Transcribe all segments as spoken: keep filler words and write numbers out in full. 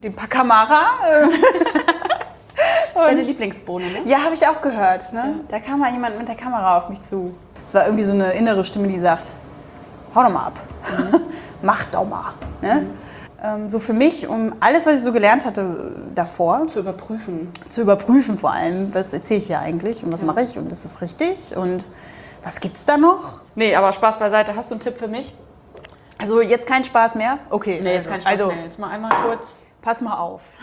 Den Pacamara. Das ist deine Lieblingsbohne, ne? Ja, habe ich auch gehört. Ne? Ja. Da kam mal jemand mit der Kamera auf mich zu. Es war irgendwie so eine innere Stimme, die sagt, hau doch mal ab, mhm. mach doch mal. Ne? Mhm. Ähm, so für mich, um alles, was ich so gelernt hatte, davor zu überprüfen. Zu überprüfen vor allem, was erzähle ich hier eigentlich und was ja. mache ich und ist das richtig und was gibt's da noch? Nee, aber Spaß beiseite. Hast du einen Tipp für mich? Also jetzt kein Spaß mehr? Okay. Nee, jetzt also, kein Spaß also, mehr. Jetzt mal einmal kurz. Pass mal auf.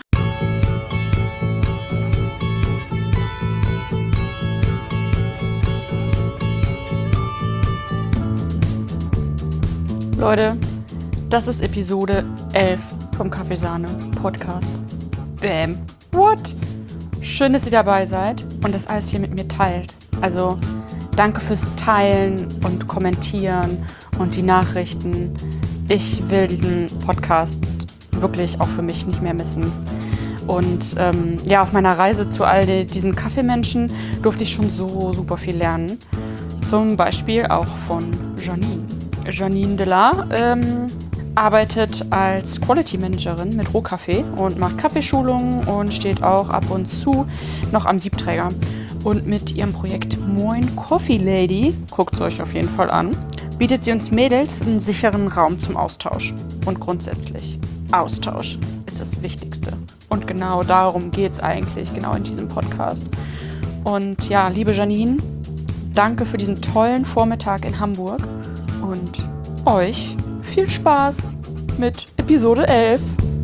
Leute, das ist Episode elf vom Kaffeesahne Podcast. Bam. What? Schön, dass ihr dabei seid und das alles hier mit mir teilt. Also danke fürs Teilen und Kommentieren und die Nachrichten. Ich will diesen Podcast wirklich auch für mich nicht mehr missen. Und ähm, ja, auf meiner Reise zu all die, diesen Kaffeemenschen durfte ich schon so super viel lernen. Zum Beispiel auch von Janine. Janine Delaar ähm, arbeitet als Quality Managerin mit Rohkaffee und macht Kaffeeschulungen und steht auch ab und zu noch am Siebträger. Und mit ihrem Projekt Moin Coffee Lady, guckt es euch auf jeden Fall an, bietet sie uns Mädels einen sicheren Raum zum Austausch. Und grundsätzlich, Austausch ist das Wichtigste. Und genau darum geht es eigentlich, genau in diesem Podcast. Und ja, liebe Janine, danke für diesen tollen Vormittag in Hamburg. Und euch viel Spaß mit Episode elf.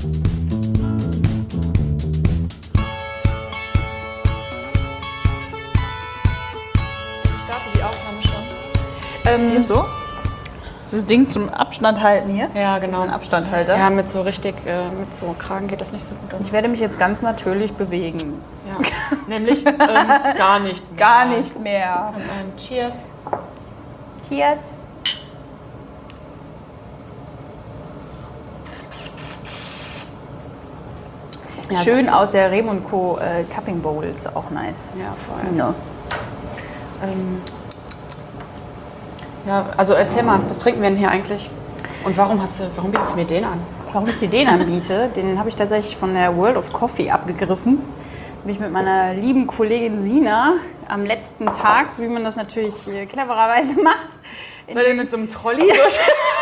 Ich starte die Aufnahme schon. Ähm, hier so? Das Ding zum Abstand halten hier? Ja, genau. Das ist ein Abstandhalter. Ja, mit so richtig, äh, mit so Kragen geht das nicht so gut aus. Ich werde mich jetzt ganz natürlich bewegen. Ja, nämlich ähm, gar nicht mehr. Gar nicht mehr. Ähm, cheers. Cheers. Ja, schön so. Aus der Rehm und Co. Äh, Cupping Bowl ist auch nice. Ja, voll. Ja. Ähm, ja, also erzähl mal, was trinken wir denn hier eigentlich? Und warum hast du, warum bietest du mir den an? Warum ich dir den anbiete, den habe ich tatsächlich von der World of Coffee abgegriffen. Bin ich mit meiner lieben Kollegin Sina am letzten Tag, so wie man das natürlich äh, clevererweise macht. Seid ihr mit so einem Trolley durch?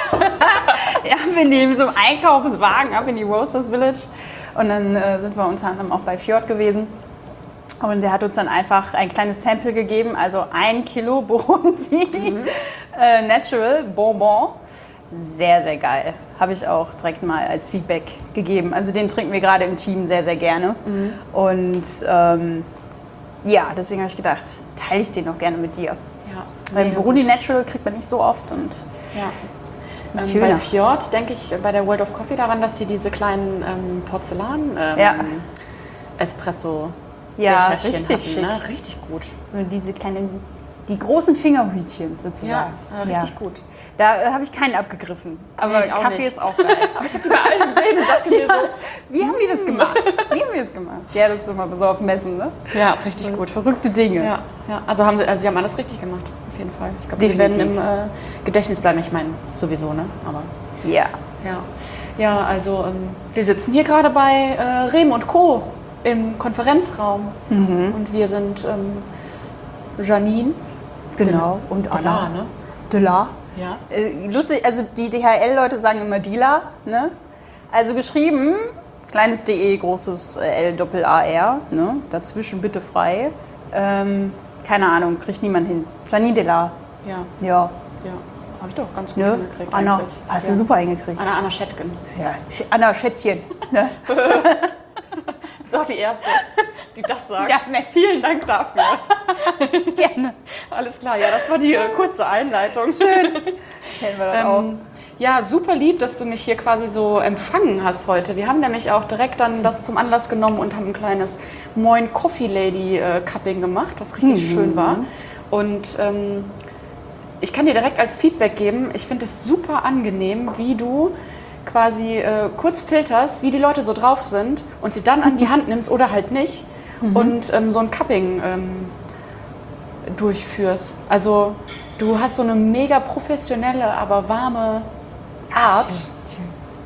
Ja, wir nehmen so einen Einkaufswagen ab in die Roasters Village. Und dann äh, sind wir unter anderem auch bei Fjord gewesen. Und der hat uns dann einfach ein kleines Sample gegeben, also ein Kilo Burundi mhm. äh, Natural Bonbon. Sehr, sehr geil. Habe ich auch direkt mal als Feedback gegeben. Also den trinken wir gerade im Team sehr, sehr gerne. Mhm. Und ähm, ja, deswegen habe ich gedacht, teile ich den auch gerne mit dir. Ja, Weil Burundi Natural kriegt man nicht so oft. Und ja. Ähm, bei Fjord denke ich bei der World of Coffee daran, dass sie diese kleinen ähm, Porzellan ähm, ja. Espresso ja, richtig hatten, schick. Ne? Richtig gut. So diese kleinen, die großen Fingerhütchen sozusagen. Ja, ja richtig ja. gut. Da äh, habe ich keinen abgegriffen. Aber nee, Kaffee nicht. ist auch geil. Aber ich habe die bei allen gesehen und dachte mir so, wie haben die das gemacht? Wie haben die das gemacht? Ja, das ist immer so auf Messen, ne? Ja, richtig so gut. Verrückte Dinge. Ja, ja. Also, haben sie, also sie haben alles richtig gemacht, auf jeden Fall. Ich glaube, sie werden im äh, Gedächtnis bleiben. Ich meine, sowieso, ne? Aber ja. Ja, ja also ähm, wir sitzen hier gerade bei äh, Rehm und Co. im Konferenzraum. Mhm. Und wir sind ähm, Janine. Genau. Und Anna. Delaar, ne? Delaar. Ja. Äh, lustig, also die D H L-Leute sagen immer Dila, ne? Also geschrieben, kleines D E, großes L, Doppel A R, ne? Dazwischen bitte frei. Ähm, keine Ahnung, kriegt niemand hin. Janine Delaar. Ja. Ja. Ja. Habe ich doch ganz gut ne? hingekriegt. Anna, eigentlich. hast ja. du super hingekriegt. Anna, Anna Schettgen. Ja, Anna Schätzchen. Ne? Du bist auch die Erste, die das sagt. Ja, ne. Vielen Dank dafür. Gerne. Alles klar, ja, das war die äh, kurze Einleitung. Schön. Kennen wir das ähm, auch. Ja, super lieb, dass du mich hier quasi so empfangen hast heute. Wir haben nämlich auch direkt dann das zum Anlass genommen und haben ein kleines Moin Coffee Lady äh, Cupping gemacht, das richtig mhm. schön war. Und ähm, ich kann dir direkt als Feedback geben, ich finde es super angenehm, wie du quasi äh, kurz filterst, wie die Leute so drauf sind und sie dann an die Hand nimmst oder halt nicht mhm. und ähm, so ein Cupping ähm, durchführst. Also du hast so eine mega professionelle, aber warme Art. Schön, schön.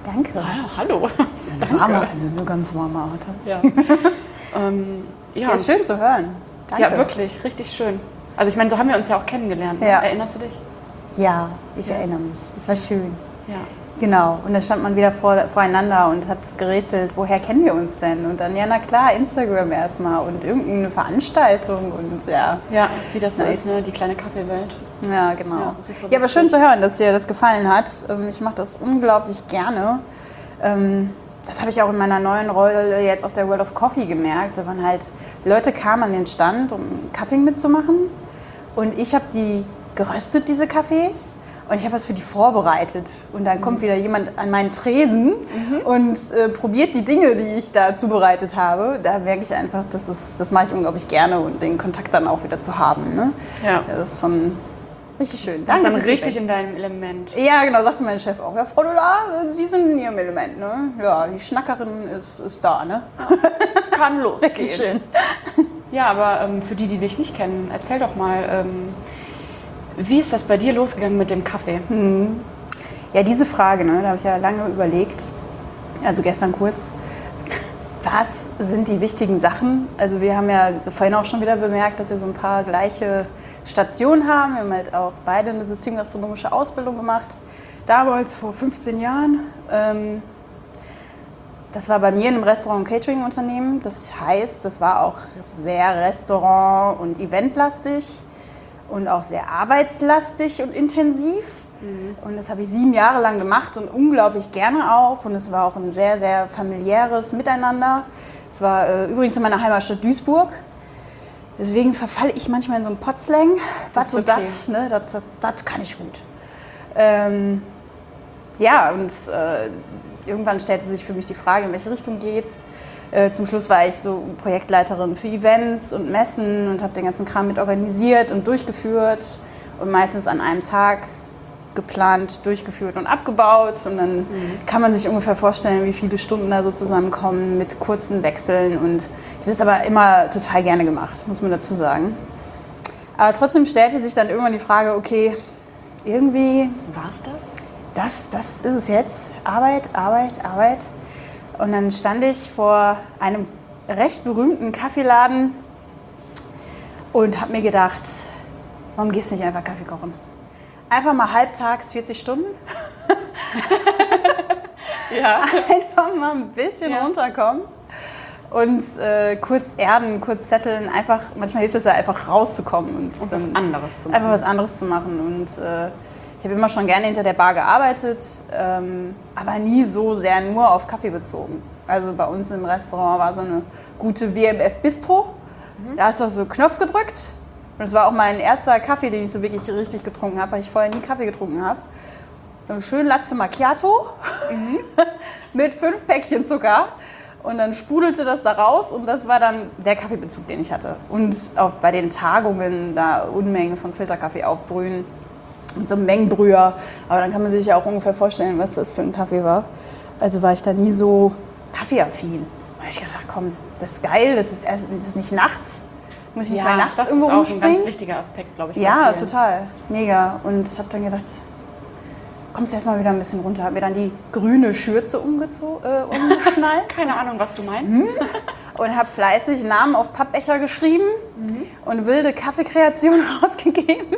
Danke. Ah, hallo. Das ist eine warme, also eine ganz warme Art. Ja. ähm, ja, Ja, schön zu hören. Danke. Ja, wirklich, richtig schön. Also ich meine, so haben wir uns ja auch kennengelernt. Ne? Ja. Erinnerst du dich? Ja, ich Ja. erinnere mich. Es war schön. Ja. Genau. Und dann stand man wieder vor, voreinander und hat gerätselt, woher kennen wir uns denn? Und dann, ja, na klar, Instagram erstmal und irgendeine Veranstaltung und ja. Ja, wie das so Nice. ist, ne? Die kleine Kaffeewelt. Ja, genau. Ja, Ja, super aber schön zu hören, dass dir das gefallen hat. Ähm, Ich mache das unglaublich gerne. Ähm, Das habe ich auch in meiner neuen Rolle jetzt auf der World of Coffee gemerkt. Da waren halt, Leute kamen an den Stand, um Cupping mitzumachen. Und ich habe die geröstet, diese Kaffees. Und ich habe was für die vorbereitet. Und dann kommt wieder jemand an meinen Tresen mhm. und äh, probiert die Dinge, die ich da zubereitet habe. Da merke ich einfach, das, ist, das mache ich unglaublich gerne und den Kontakt dann auch wieder zu haben. Ne? Ja. Das ist schon richtig schön. Du bist dann fürs richtig Feedback. in deinem Element. Ja, genau, sagte mein Chef auch. Ja, Frau Dolar, Sie sind in Ihrem Element, ne? Ja, die Schnackerin ist, ist da, ne? Kann losgehen. Richtig schön. Ja, aber ähm, für die, die dich nicht kennen, erzähl doch mal, ähm, wie ist das bei dir losgegangen mit dem Kaffee? Hm. Ja, diese Frage, ne, da habe ich ja lange überlegt, also gestern kurz. Was sind die wichtigen Sachen? Also wir haben ja vorhin auch schon wieder bemerkt, dass wir so ein paar gleiche Stationen haben. Wir haben halt auch beide eine systemgastronomische Ausbildung gemacht. Damals vor fünfzehn Jahren. Ähm, Das war bei mir in einem Restaurant- und Catering-Unternehmen. Das heißt, das war auch sehr Restaurant- und Eventlastig und auch sehr arbeitslastig und intensiv. Mhm. Und das habe ich sieben Jahre lang gemacht und unglaublich gerne auch. Und es war auch ein sehr, sehr familiäres Miteinander. Es war äh, übrigens in meiner Heimatstadt Duisburg. Deswegen verfalle ich manchmal in so einen Potslang. Was so okay. das, ne, das, das, das kann ich gut. Ähm, ja, und äh, irgendwann stellte sich für mich die Frage, in welche Richtung geht's. Äh, zum Schluss war ich so Projektleiterin für Events und Messen und habe den ganzen Kram mit organisiert und durchgeführt und meistens an einem Tag geplant, durchgeführt und abgebaut. Und dann mhm. kann man sich ungefähr vorstellen, wie viele Stunden da so zusammenkommen mit kurzen Wechseln. Und ich habe das aber immer total gerne gemacht, muss man dazu sagen. Aber trotzdem stellte sich dann irgendwann die Frage, okay, irgendwie War's das? Das, das ist es jetzt. Arbeit, Arbeit, Arbeit. Und dann stand ich vor einem recht berühmten Kaffeeladen und habe mir gedacht, warum gehst du nicht einfach Kaffee kochen? Einfach mal halbtags, vierzig Stunden. Ja. Einfach mal ein bisschen Ja. runterkommen und äh, kurz erden, kurz zetteln. Einfach, manchmal hilft es ja einfach rauszukommen und, Und dann was anderes zu machen. einfach was anderes zu machen. Und äh, ich habe immer schon gerne hinter der Bar gearbeitet, ähm, aber nie so sehr nur auf Kaffee bezogen. Also bei uns im Restaurant war so eine gute W M F Bistro. Mhm. Da hast du auf so einen Knopf gedrückt. Und das war auch mein erster Kaffee, den ich so wirklich richtig getrunken habe, weil ich vorher nie Kaffee getrunken habe. Einen schönen Latte Macchiato mhm. mit fünf Päckchen Zucker. Und dann sprudelte das da raus und das war dann der Kaffeebezug, den ich hatte. Und auch bei den Tagungen da Unmengen von Filterkaffee aufbrühen. Und so ein Mengenbrüher. Aber dann kann man sich ja auch ungefähr vorstellen, was das für ein Kaffee war. Also war ich da nie so kaffeeaffin. Da habe ich gedacht, komm, das ist geil, das ist, erst, das ist nicht nachts. Muss ich nicht Ja, mal nachts das irgendwo ist auch ein rumspringen? ganz wichtiger Aspekt, glaube ich. bei Ja, vielen. total. Mega. Und ich habe dann gedacht, kommst du erstmal wieder ein bisschen runter. Habe mir dann die grüne Schürze umgezo- äh, umgeschnallt. Keine Ahnung, was du meinst. Mhm. Und habe fleißig Namen auf Pappbecher geschrieben mhm. und wilde Kaffeekreationen rausgegeben.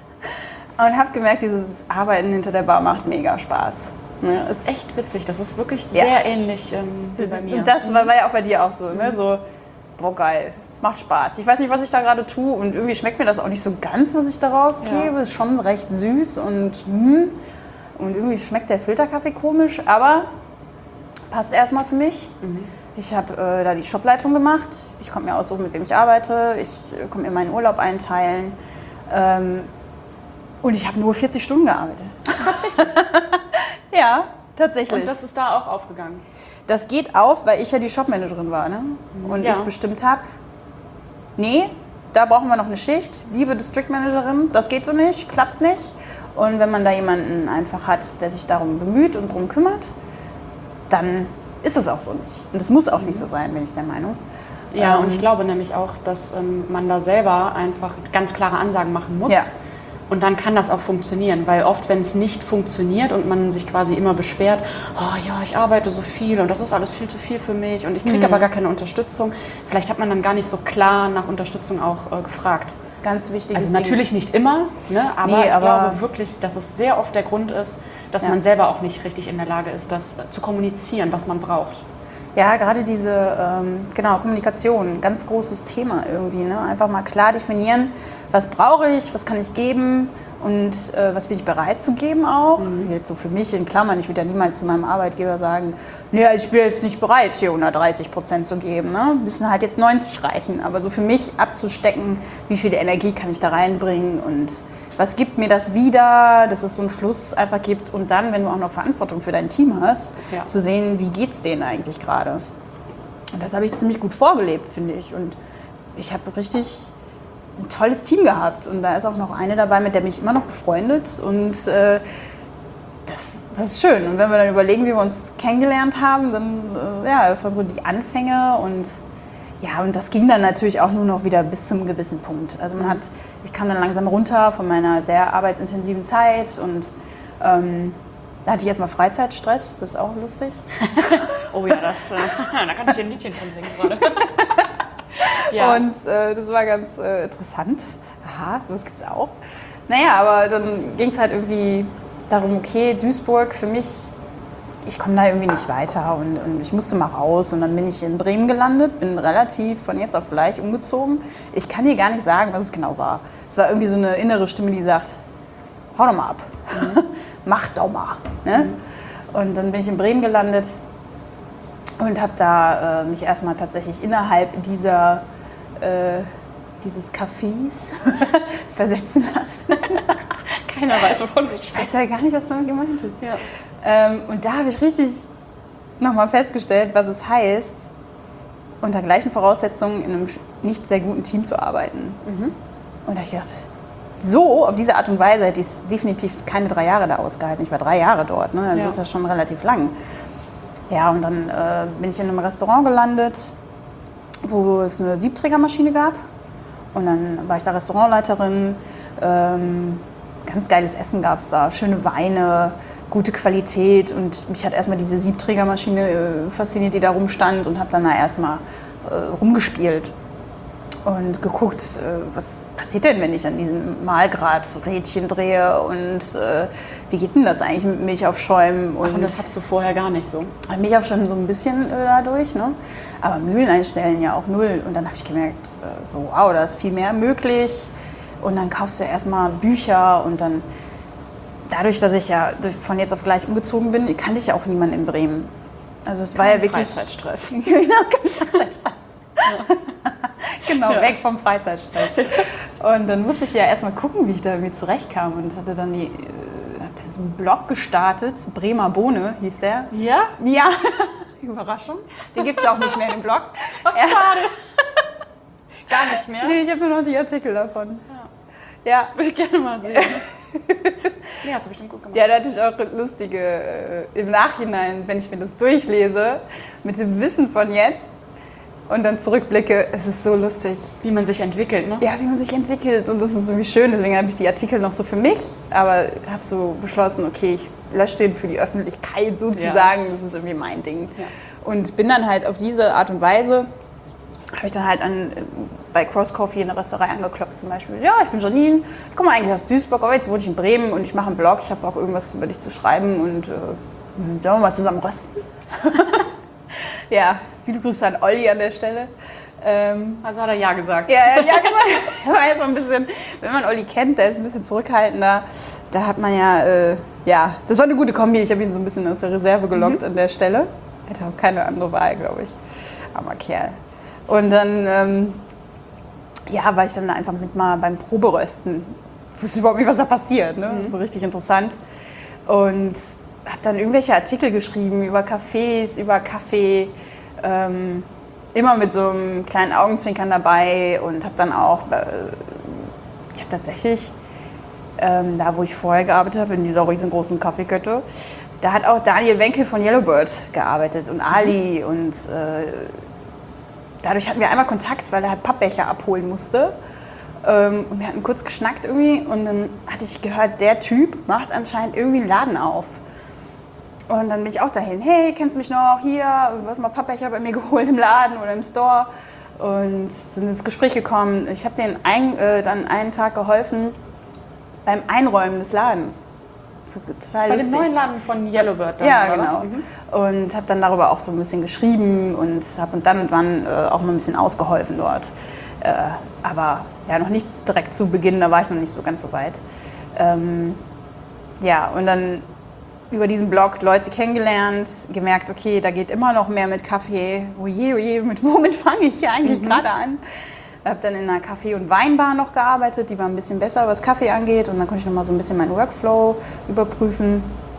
Und habe gemerkt, dieses Arbeiten hinter der Bar macht mega Spaß. Ne? Das ist echt witzig. Das ist wirklich Ja. sehr ähnlich ähm, wie bei mir. Und das war, war ja auch bei dir auch so. Ne? So, boah, geil. Macht Spaß. Ich weiß nicht, was ich da gerade tue und irgendwie schmeckt mir das auch nicht so ganz, was ich da rausgebe. Ja. Ist schon recht süß und hm. Und irgendwie schmeckt der Filterkaffee komisch, aber passt erstmal für mich. Mhm. Ich habe äh, da die Shopleitung gemacht. Ich konnte mir aussuchen, mit wem ich arbeite. Ich äh, konnte mir meinen Urlaub einteilen. Ähm, und ich habe nur vierzig Stunden gearbeitet. Tatsächlich. Ja, tatsächlich. Und das ist da auch aufgegangen. Das geht auf, weil ich ja die Shopmanagerin war, ne? Und Ja. ich bestimmt habe, nee, da brauchen wir noch eine Schicht. Liebe District Managerin, das geht so nicht, klappt nicht. Und wenn man da jemanden einfach hat, der sich darum bemüht und darum kümmert, dann ist es auch so nicht. Und es muss auch nicht so sein, bin ich der Meinung. Ja, Ähm, und ich glaube nämlich auch, dass ähm, man da selber einfach ganz klare Ansagen machen muss. Ja. Und dann kann das auch funktionieren, weil oft, wenn es nicht funktioniert und man sich quasi immer beschwert, oh ja, ich arbeite so viel und das ist alles viel zu viel für mich und ich kriege mhm. aber gar keine Unterstützung, vielleicht hat man dann gar nicht so klar nach Unterstützung auch äh, gefragt. Ganz wichtig. Also natürlich Ding. Nicht immer, ne? aber nee, ich aber glaube wirklich, dass es sehr oft der Grund ist, dass ja. man selber auch nicht richtig in der Lage ist, das zu kommunizieren, was man braucht. Ja, gerade diese ähm, genau, Kommunikation, ganz großes Thema irgendwie. Ne? Einfach mal klar definieren, was brauche ich, was kann ich geben und äh, was bin ich bereit zu geben auch. Mhm. Jetzt so für mich in Klammern, ich würde ja niemals zu meinem Arbeitgeber sagen, nee, ich bin jetzt nicht bereit, hier hundertdreißig Prozent zu geben. Ne? Müssen halt jetzt neunzig reichen. Aber so für mich abzustecken, wie viel Energie kann ich da reinbringen und was gibt mir das wieder, dass es so einen Fluss einfach gibt und dann, wenn du auch noch Verantwortung für dein Team hast, ja. zu sehen, wie geht's denen eigentlich gerade. Und das habe ich ziemlich gut vorgelebt, finde ich. Und ich habe richtig ein tolles Team gehabt und da ist auch noch eine dabei, mit der bin ich immer noch befreundet und äh, das, das ist schön. Und wenn wir dann überlegen, wie wir uns kennengelernt haben, dann, äh, ja, das waren so die Anfänge und ja, und das ging dann natürlich auch nur noch wieder bis zum gewissen Punkt. Also man hat, ich kam dann langsam runter von meiner sehr arbeitsintensiven Zeit und ähm, da hatte ich erstmal Freizeitstress, das ist auch lustig. Oh ja, das, äh, da kann ich ein Liedchen von singen gerade. Ja. Und äh, das war ganz äh, interessant. Aha, sowas gibt's auch. Naja, aber dann ging es halt irgendwie darum, okay, Duisburg für mich, ich komme da irgendwie nicht weiter und, und ich musste mal raus und dann bin ich in Bremen gelandet, bin relativ von jetzt auf gleich umgezogen. Ich kann dir gar nicht sagen, was es genau war. Es war irgendwie so eine innere Stimme, die sagt, hau doch mal ab, mhm. mach doch mal. Ne? Mhm. Und dann bin ich in Bremen gelandet und habe da äh, mich erstmal tatsächlich innerhalb dieser, äh, dieses Cafés versetzen lassen. Keiner weiß, wovon du Ich weiß ja gar nicht, was damit gemeint ist. Ja. Ähm, und da habe ich richtig nochmal festgestellt, was es heißt, unter gleichen Voraussetzungen in einem nicht sehr guten Team zu arbeiten. Mhm. Und da habe ich gedacht, so, auf diese Art und Weise hätte ich definitiv keine drei Jahre da ausgehalten. Ich war drei Jahre dort, ne? Das ja. ist ja schon relativ lang. Ja, und dann äh, bin ich in einem Restaurant gelandet, wo es eine Siebträgermaschine gab. Und dann war ich da Restaurantleiterin. Ähm, ganz geiles Essen gab es da, schöne Weine, gute Qualität. Und mich hat erstmal diese Siebträgermaschine äh, fasziniert, die da rumstand. Und habe dann da erstmal äh, rumgespielt und geguckt, äh, was passiert denn, wenn ich an diesem Mahlgradrädchen drehe und äh, wie geht denn das eigentlich mit Milch aufschäumen? Und, Ach, und das hattest du vorher gar nicht so? Milch aufschäumen so ein bisschen äh, dadurch, ne? Aber Mühlen einstellen ja auch null. Und dann habe ich gemerkt, äh, so, wow, da ist viel mehr möglich. Und dann kaufst du ja erstmal Bücher und dann, dadurch, dass ich ja von jetzt auf gleich umgezogen bin, kannte ich ja auch niemanden in Bremen. Also es war ja wirklich... Freizeitstress. Genau, kein Freizeitstress. Ja. Genau, ja. Weg vom Freizeitstress. Und dann musste ich ja erstmal gucken, wie ich da irgendwie zurechtkam und hatte dann, die, äh, hab dann so einen Blog gestartet, Bremer Bohne hieß der. Ja? Ja, Überraschung. Den gibt es auch nicht mehr, den Blog. Ach, schade. Gar nicht mehr? Nee, ich habe nur noch die Artikel davon. Ja, ja. Würde ich gerne mal sehen. Nee, hast du bestimmt gut gemacht. Ja, da hatte ich auch lustige, äh, im Nachhinein, wenn ich mir das durchlese, mit dem Wissen von jetzt, und dann zurückblicke, es ist so lustig. Wie man sich entwickelt, ne? Ja, wie man sich entwickelt und das ist irgendwie schön. Deswegen habe ich die Artikel noch so für mich, aber habe so beschlossen, okay, ich lösche den für die Öffentlichkeit sozusagen. Ja. Das ist irgendwie mein Ding. Ja. Und bin dann halt auf diese Art und Weise, habe ich dann halt an, bei Cross Coffee in der Restaurant angeklopft zum Beispiel. Ja, ich bin Janine, ich komme eigentlich aus Duisburg, aber jetzt wohne ich in Bremen und ich mache einen Blog. Ich habe Bock, irgendwas über dich zu schreiben und äh, sollen wir mal zusammen rösten? Ja, viele Grüße an Olli an der Stelle. Ähm, also hat er ja gesagt. Ja, er hat ja gesagt. War jetzt mal ein bisschen, wenn man Olli kennt, der ist ein bisschen zurückhaltender. Da hat man ja, äh, ja, das war eine gute Kombi. Ich habe ihn so ein bisschen aus der Reserve gelockt mhm. an der Stelle. Hätte auch keine andere Wahl, glaube ich. Armer Kerl. Und dann, ähm, ja, war ich dann einfach mit mal beim Proberösten. Ich wusste überhaupt nicht, was da passiert, ne? Mhm. So richtig interessant. Und habe dann irgendwelche Artikel geschrieben über Cafés, über Kaffee, ähm, immer mit so einem kleinen Augenzwinkern dabei und habe dann auch, äh, ich habe tatsächlich, ähm, da wo ich vorher gearbeitet habe, in dieser riesengroßen Kaffeekette, da hat auch Daniel Wenkel von Yellowbird gearbeitet und Ali mhm. und äh, dadurch hatten wir einmal Kontakt, weil er halt Pappbecher abholen musste. Ähm, und wir hatten kurz geschnackt irgendwie und dann hatte ich gehört, der Typ macht anscheinend irgendwie einen Laden auf. Und dann bin ich auch dahin, hey, kennst du mich noch? Hier, du hast mal Pappbecher bei mir geholt im Laden oder im Store. Und sind ins Gespräch gekommen. Ich habe denen ein, äh, dann einen Tag geholfen beim Einräumen des Ladens. Das ist total Bei lustig. dem neuen Laden von Yellowbird dann, Ja, oder genau. was? Mhm. Und habe dann darüber auch so ein bisschen geschrieben und habe dann und wann äh, auch mal ein bisschen ausgeholfen dort. Äh, aber ja, noch nicht direkt zu Beginn, da war ich noch nicht so ganz so weit. Ähm, ja, und dann über diesen Blog Leute kennengelernt, gemerkt, okay, da geht immer noch mehr mit Kaffee. Oje, oje, mit womit fange ich hier eigentlich mhm. gerade an? Habe dann in einer Kaffee- und Weinbar noch gearbeitet, die war ein bisschen besser, was Kaffee angeht. Und dann konnte ich noch mal so ein bisschen meinen Workflow überprüfen.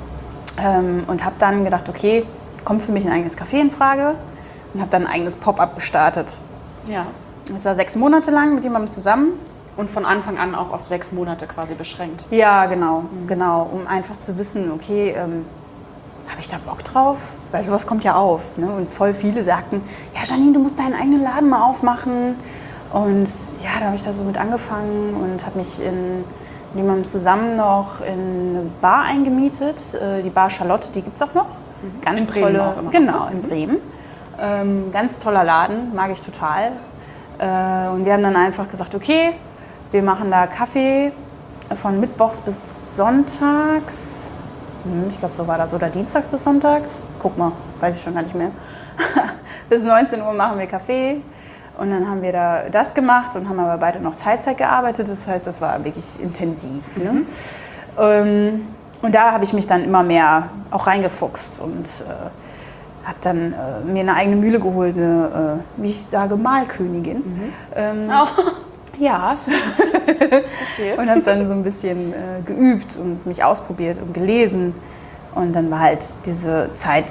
Ähm, und habe dann gedacht, okay, kommt für mich ein eigenes Café in Frage. Und habe dann ein eigenes Pop-up gestartet. Ja. Das war sechs Monate lang mit jemandem zusammen. Und von Anfang an auch auf sechs Monate quasi beschränkt. Ja, genau, mhm. genau, um einfach zu wissen, okay, ähm, habe ich da Bock drauf? Weil sowas kommt ja auf. Ne? Und voll viele sagten, ja Janine, du musst deinen eigenen Laden mal aufmachen. Und ja, da habe ich da so mit angefangen und habe mich in, mit jemandem zusammen noch in eine Bar eingemietet. Äh, die Bar Charlotte, die gibt es auch noch. Mhm. Ganz in Bremen tolle, auch immer. Genau, in Bremen. Ähm, ganz toller Laden, mag ich total. Äh, und wir haben dann einfach gesagt, okay, wir machen da Kaffee von Mittwochs bis Sonntags. Hm, ich glaube, so war das. Oder Dienstags bis Sonntags. Guck mal, weiß ich schon gar nicht mehr. Bis neunzehn Uhr machen wir Kaffee. Und dann haben wir da das gemacht und haben aber beide noch Teilzeit gearbeitet. Das heißt, das war wirklich intensiv. Ne? Mhm. Ähm, und da habe ich mich dann immer mehr auch reingefuchst und äh, habe dann äh, mir eine eigene Mühle geholt, eine, äh, wie ich sage, Mahlkönigin. Mhm. Ähm, oh. Ja, Verstehe. Und habe dann so ein bisschen äh, geübt und mich ausprobiert und gelesen. Und dann war halt diese Zeit,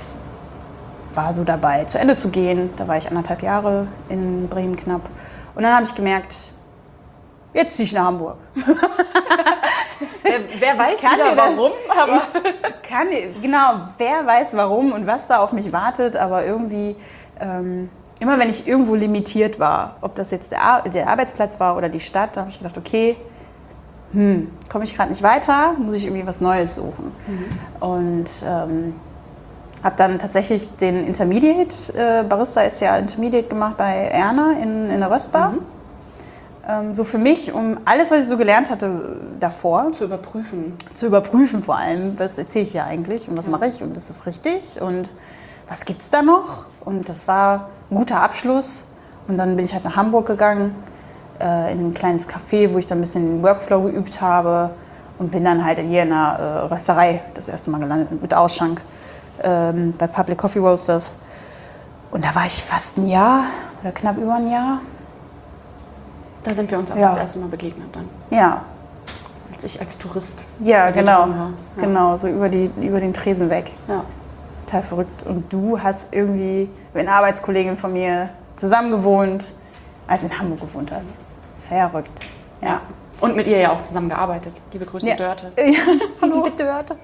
war so dabei, zu Ende zu gehen. Da war ich anderthalb Jahre in Bremen knapp. Und dann habe ich gemerkt, jetzt ziehe ich nach Hamburg. wer, wer weiß kann wieder das, warum? Aber ich kann, genau, wer weiß warum und was da auf mich wartet. Aber irgendwie... Ähm, Immer wenn ich irgendwo limitiert war, ob das jetzt der, Ar- der Arbeitsplatz war oder die Stadt, da habe ich gedacht, okay, hm, komme ich gerade nicht weiter, muss ich irgendwie was Neues suchen. Mhm. Und ähm, habe dann tatsächlich den Intermediate, äh, Barista ist ja Intermediate gemacht bei Erna in, in der Röstbar. Mhm. Ähm, so für mich, um alles, was ich so gelernt hatte davor, zu überprüfen. Zu überprüfen vor allem, was erzähle ich hier eigentlich und was ja. mache ich und ist das richtig und was gibt's da noch? Und das war ein guter Abschluss. Und dann bin ich halt nach Hamburg gegangen, äh, in ein kleines Café, wo ich dann ein bisschen den Workflow geübt habe. Und bin dann halt hier in einer äh, Rösterei das erste Mal gelandet mit Ausschank ähm, bei Public Coffee Roasters. Und da war ich fast ein Jahr oder knapp über ein Jahr. Da sind wir uns auch ja. das erste Mal begegnet dann. Ja. Als ich als Tourist. Ja, genau. war. Ja. Genau, so über, die, über den Tresen weg. Ja. Total verrückt. Und du hast irgendwie mit einer Arbeitskollegin von mir zusammen gewohnt, als du in Hamburg gewohnt hast. Verrückt. Ja. ja. Und mit ihr ja auch zusammen gearbeitet. Liebe Grüße, ja. Dörte. Ja, liebe Dörte.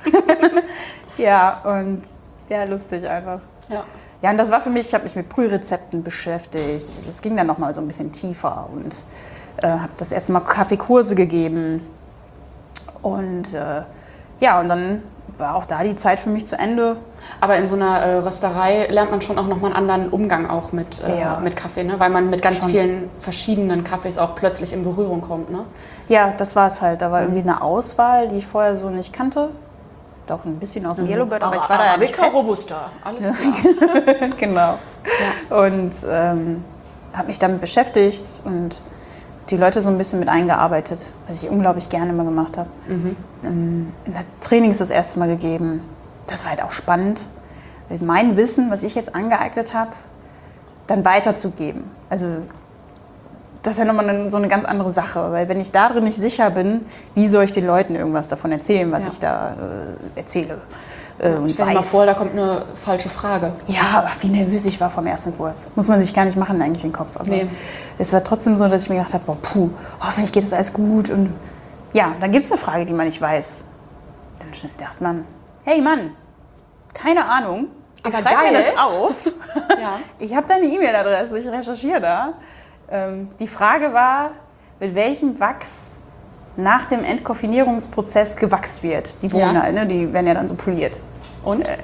Ja, und ja, lustig einfach. Ja. Ja, und das war für mich, ich habe mich mit Brührezepten beschäftigt. Das ging dann nochmal so ein bisschen tiefer und äh, habe das erste Mal Kaffeekurse gegeben. Und äh, ja, und dann war auch da die Zeit für mich zu Ende. Aber in so einer äh, Rösterei lernt man schon auch nochmal einen anderen Umgang auch mit, äh, ja. mit Kaffee, ne? Weil man mit ganz schon. vielen verschiedenen Kaffees auch plötzlich in Berührung kommt. Ne? Ja, das war es halt. Da war irgendwie eine Auswahl, die ich vorher so nicht kannte. Doch ein bisschen aus dem mhm. Yellowbird, aber ich war da ja nicht fest. Robusta, alles klar. Genau. Ja. Und ähm, habe mich damit beschäftigt und die Leute so ein bisschen mit eingearbeitet, was ich unglaublich gerne immer gemacht habe. Mhm. Ähm, habe Trainings das erste Mal gegeben. Das war halt auch spannend, mein Wissen, was ich jetzt angeeignet habe, dann weiterzugeben. Also das ist ja nochmal so eine ganz andere Sache, weil wenn ich da drin nicht sicher bin, wie soll ich den Leuten irgendwas davon erzählen, was ja. ich da äh, erzähle äh, und Stell dir mal vor, da kommt eine falsche Frage. Ja, wie nervös ich war vom ersten Kurs. Muss man sich gar nicht machen eigentlich den Kopf. Aber nee. Es war trotzdem so, dass ich mir gedacht habe, boah, puh, hoffentlich geht das alles gut. Und ja, dann gibt es eine Frage, die man nicht weiß. Dann dachte man, hey Mann, keine Ahnung, aber schreib geil. mir das auf. Ja. Ich habe deine E-Mail-Adresse, ich recherchiere da. Ähm, die Frage war, mit welchem Wachs nach dem Entkoffinierungsprozess gewachst wird. Die Bohnen Ja. halt, ne? Die werden ja dann so poliert. Und? Äh,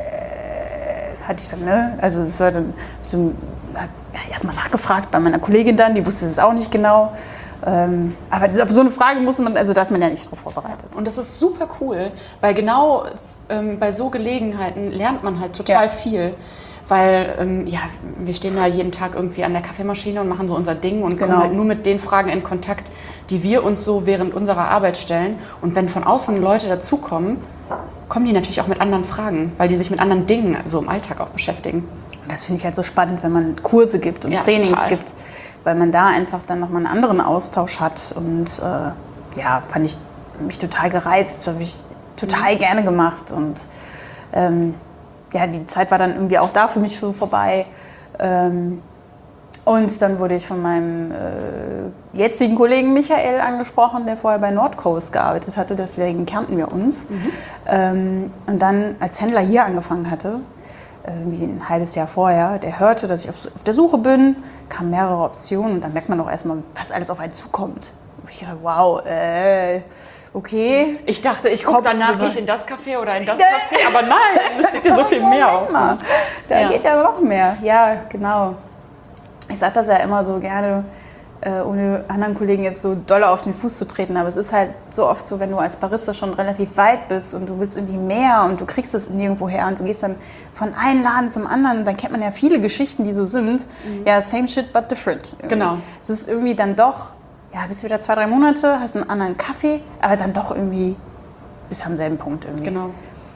hatte ich dann, ne? Also es war dann so, ja, erstmal nachgefragt bei meiner Kollegin dann, die wusste es auch nicht genau. Ähm, aber auf so eine Frage muss man, also da ist man ja nicht drauf vorbereitet. Und das ist super cool, weil genau ähm, bei so Gelegenheiten lernt man halt total Ja. viel. Weil, ähm, ja, wir stehen da jeden Tag irgendwie an der Kaffeemaschine und machen so unser Ding und Genau. kommen halt nur mit den Fragen in Kontakt, die wir uns so während unserer Arbeit stellen. Und wenn von außen Leute dazukommen, kommen die natürlich auch mit anderen Fragen, weil die sich mit anderen Dingen so im Alltag auch beschäftigen. Und das finde ich halt so spannend, wenn man Kurse gibt und Ja, Trainings total. gibt, weil man da einfach dann nochmal einen anderen Austausch hat. Und äh, ja, fand ich mich total gereizt, habe ich total Mhm. gerne gemacht. Und ähm, ja, die Zeit war dann irgendwie auch da für mich so vorbei. Ähm, und dann wurde ich von meinem äh, jetzigen Kollegen Michael angesprochen, der vorher bei Nordcoast gearbeitet hatte, deswegen kannten wir uns. Mhm. Ähm, und dann als Händler hier angefangen hatte, irgendwie ein halbes Jahr vorher, der hörte, dass ich auf, auf der Suche bin, kamen mehrere Optionen und dann merkt man auch erstmal, was alles auf einen zukommt. Und ich dachte, wow, äh, okay. Ich dachte, ich gucke Kopf danach, über- gehe ich in das Café oder in das Café, aber nein, es steht dir so viel mehr auf. Mal, da Ja. geht ja noch mehr. Ja, genau. Ich sage das ja immer so gerne, äh, ohne anderen Kollegen jetzt so doll auf den Fuß zu treten, aber es ist halt so oft so, wenn du als Barista schon relativ weit bist und du willst irgendwie mehr und du kriegst es nirgendwo her und du gehst dann von einem Laden zum anderen, dann kennt man ja viele Geschichten, die so sind. Ja, same shit, but different. Irgendwie. Genau. Es ist irgendwie dann doch, ja, bist wieder zwei, drei Monate, hast einen anderen Kaffee, aber dann doch irgendwie bis am selben Punkt irgendwie. Genau.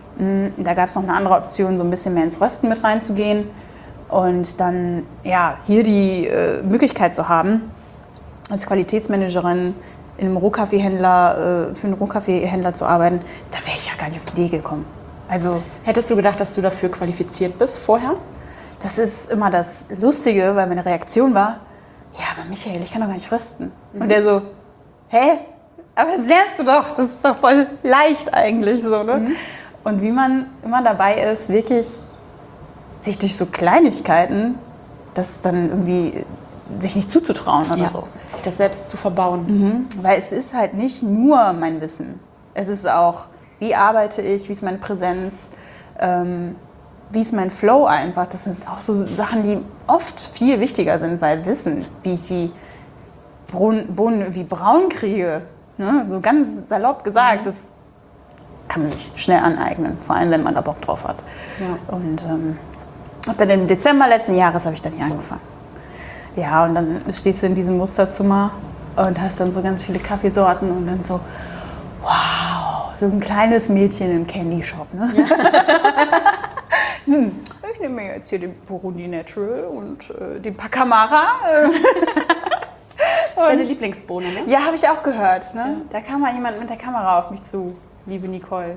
Da gab es noch eine andere Option, so ein bisschen mehr ins Rösten mit reinzugehen und dann ja, hier die äh, Möglichkeit zu haben, als Qualitätsmanagerin in einem Rohkaffeehändler, äh, für einen Rohkaffeehändler zu arbeiten, da wäre ich ja gar nicht auf die Idee gekommen. Also Hättest du gedacht, dass du dafür qualifiziert bist vorher? das ist immer das Lustige, weil meine Reaktion war, ja, aber Michael, ich kann doch gar nicht rösten. Und der so, hä? Aber das lernst du doch, das ist doch voll leicht eigentlich so, ne? Und wie man immer dabei ist, wirklich sich durch so Kleinigkeiten das dann irgendwie sich nicht zuzutrauen oder so. Sich das selbst zu verbauen. Mhm. Weil es ist halt nicht nur mein Wissen. Es ist auch, wie arbeite ich, wie ist meine Präsenz, ähm, wie ist mein Flow einfach. Das sind auch so Sachen, die oft viel wichtiger sind, weil Wissen, wie ich die Bohnen, Bohnen irgendwie braun kriege, ne? So ganz salopp gesagt, das kann man sich schnell aneignen, vor allem wenn man da Bock drauf hat. Ja. Und ähm, hab dann im Dezember letzten Jahres habe ich dann hier angefangen. Ja, und dann stehst du in diesem Musterzimmer und hast dann so ganz viele Kaffeesorten und dann so, wow, so ein kleines Mädchen im Candy Shop. Ne? Ja. hm, ich nehme mir jetzt hier den Burundi Natural und äh, den Pacamara. Das ist deine Lieblingsbohne, ne? Ja, habe ich auch gehört. Ne? Da kam mal jemand mit der Kamera auf mich zu. Liebe Nicole.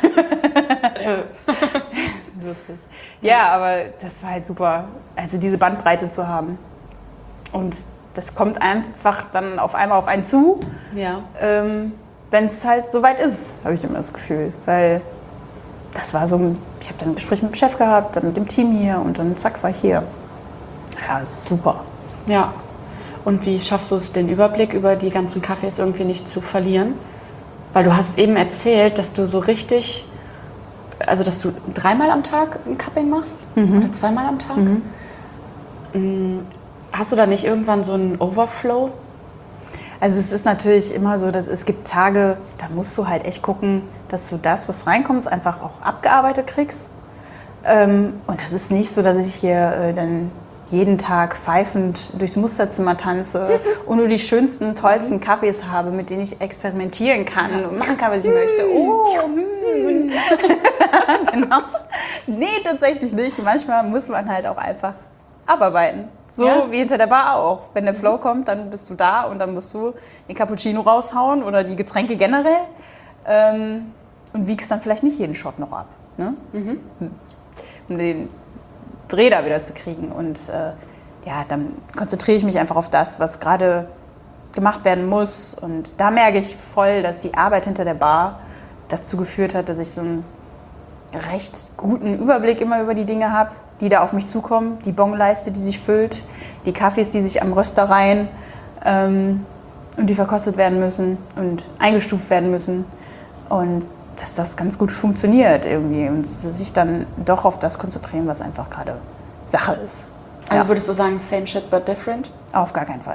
Lustig. Ja, aber das war halt super, also diese Bandbreite zu haben. Und das kommt einfach dann auf einmal auf einen zu, Ja. ähm, wenn es halt soweit ist, habe ich immer das Gefühl. Weil das war so, ein, ich habe dann ein Gespräch mit dem Chef gehabt, dann mit dem Team hier und dann zack, war ich hier. Ja, das ist super. Ja. Und wie schaffst du es, den Überblick über die ganzen Kaffees irgendwie nicht zu verlieren? Weil du hast eben erzählt, dass du so richtig, also dass du dreimal am Tag ein Cupping machst oder zweimal am Tag. Mhm. Hast du da nicht irgendwann so einen Overflow? Also es ist natürlich immer so, dass es gibt Tage, da musst du halt echt gucken, dass du das, was reinkommt, einfach auch abgearbeitet kriegst. Ähm, und das ist nicht so, dass ich hier äh, dann jeden Tag pfeifend durchs Musterzimmer tanze und nur die schönsten, tollsten Kaffees habe, mit denen ich experimentieren kann und machen kann, was ich möchte. Oh, hm. Genau. Nee, tatsächlich nicht. Manchmal muss man halt auch einfach abarbeiten. So Ja. wie hinter der Bar auch. Wenn der Flow kommt, dann bist du da und dann musst du den Cappuccino raushauen oder die Getränke generell ähm, und wiegst dann vielleicht nicht jeden Shot noch ab. Ne? Mhm. Um den Dreh da wieder zu kriegen. Und äh, ja, dann konzentriere ich mich einfach auf das, was gerade gemacht werden muss. Und da merke ich voll, dass die Arbeit hinter der Bar dazu geführt hat, dass ich so einen recht guten Überblick immer über die Dinge habe, die da auf mich zukommen. Die Bongleiste, die sich füllt, die Kaffees, die sich am Röster reihen. Ähm, und die verkostet werden müssen und eingestuft werden müssen. Und dass das ganz gut funktioniert irgendwie und sich dann doch auf das konzentrieren, was einfach gerade Sache ist. Also ja. Würdest du sagen, same shit but different? Auf gar keinen Fall.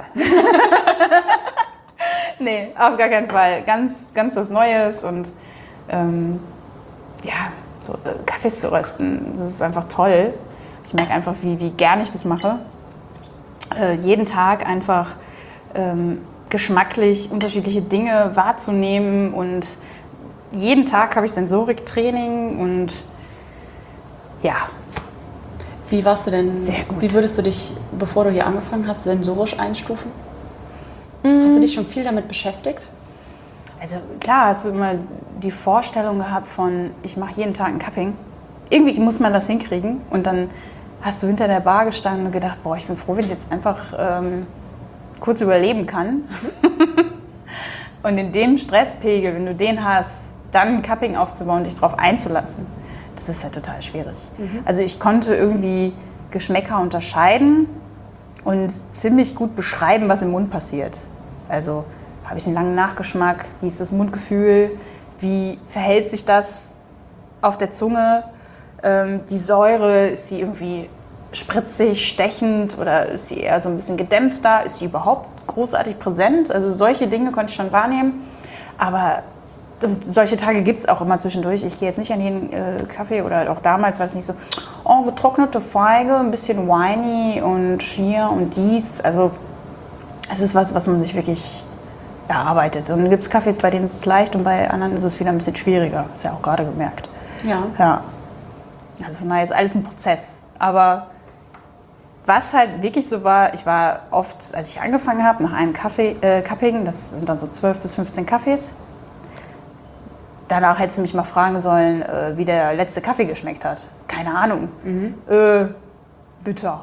Nee, auf gar keinen Fall. Ganz, ganz was Neues und ähm, ja, so, äh, Kaffees zu rösten, das ist einfach toll. Ich merke einfach, wie, wie gern ich das mache. Äh, jeden Tag einfach ähm, geschmacklich unterschiedliche Dinge wahrzunehmen und jeden Tag habe ich Sensoriktraining und ja. Wie warst du denn, Sehr gut. Wie würdest du dich, bevor du hier angefangen hast, sensorisch einstufen? Mhm. Hast du dich schon viel damit beschäftigt? Also klar, hast du immer die Vorstellung gehabt von, ich mache jeden Tag ein Cupping. Irgendwie muss man das hinkriegen und dann hast du hinter der Bar gestanden und gedacht, boah, ich bin froh, wenn ich jetzt einfach ähm, kurz überleben kann. Und in dem Stresspegel, wenn du den hast, dann ein Cupping aufzubauen und dich darauf einzulassen, das ist ja total schwierig. Mhm. Also ich konnte irgendwie Geschmäcker unterscheiden und ziemlich gut beschreiben, was im Mund passiert. Also habe ich einen langen Nachgeschmack, wie ist das Mundgefühl, wie verhält sich das auf der Zunge, ähm, die Säure, ist sie irgendwie spritzig, stechend oder ist sie eher so ein bisschen gedämpfter, ist sie überhaupt großartig präsent? Also solche Dinge konnte ich schon wahrnehmen, aber und solche Tage gibt es auch immer zwischendurch. Ich gehe jetzt nicht an jeden äh, Kaffee oder auch damals war es nicht so, oh, getrocknete Feige, ein bisschen winey und hier und dies. Also es ist was, was man sich wirklich erarbeitet. Und dann gibt es Kaffees, bei denen ist es leicht und bei anderen ist es wieder ein bisschen schwieriger. Das ist ja auch gerade gemerkt. Ja. Ja. Also von daher ist alles ein Prozess. Aber was halt wirklich so war, ich war oft, als ich angefangen habe, nach einem Kaffee, äh, Cupping, das sind dann so zwölf bis fünfzehn Kaffees. Danach hättest du mich mal fragen sollen, äh, wie der letzte Kaffee geschmeckt hat. Keine Ahnung. Mhm. Äh, bitter.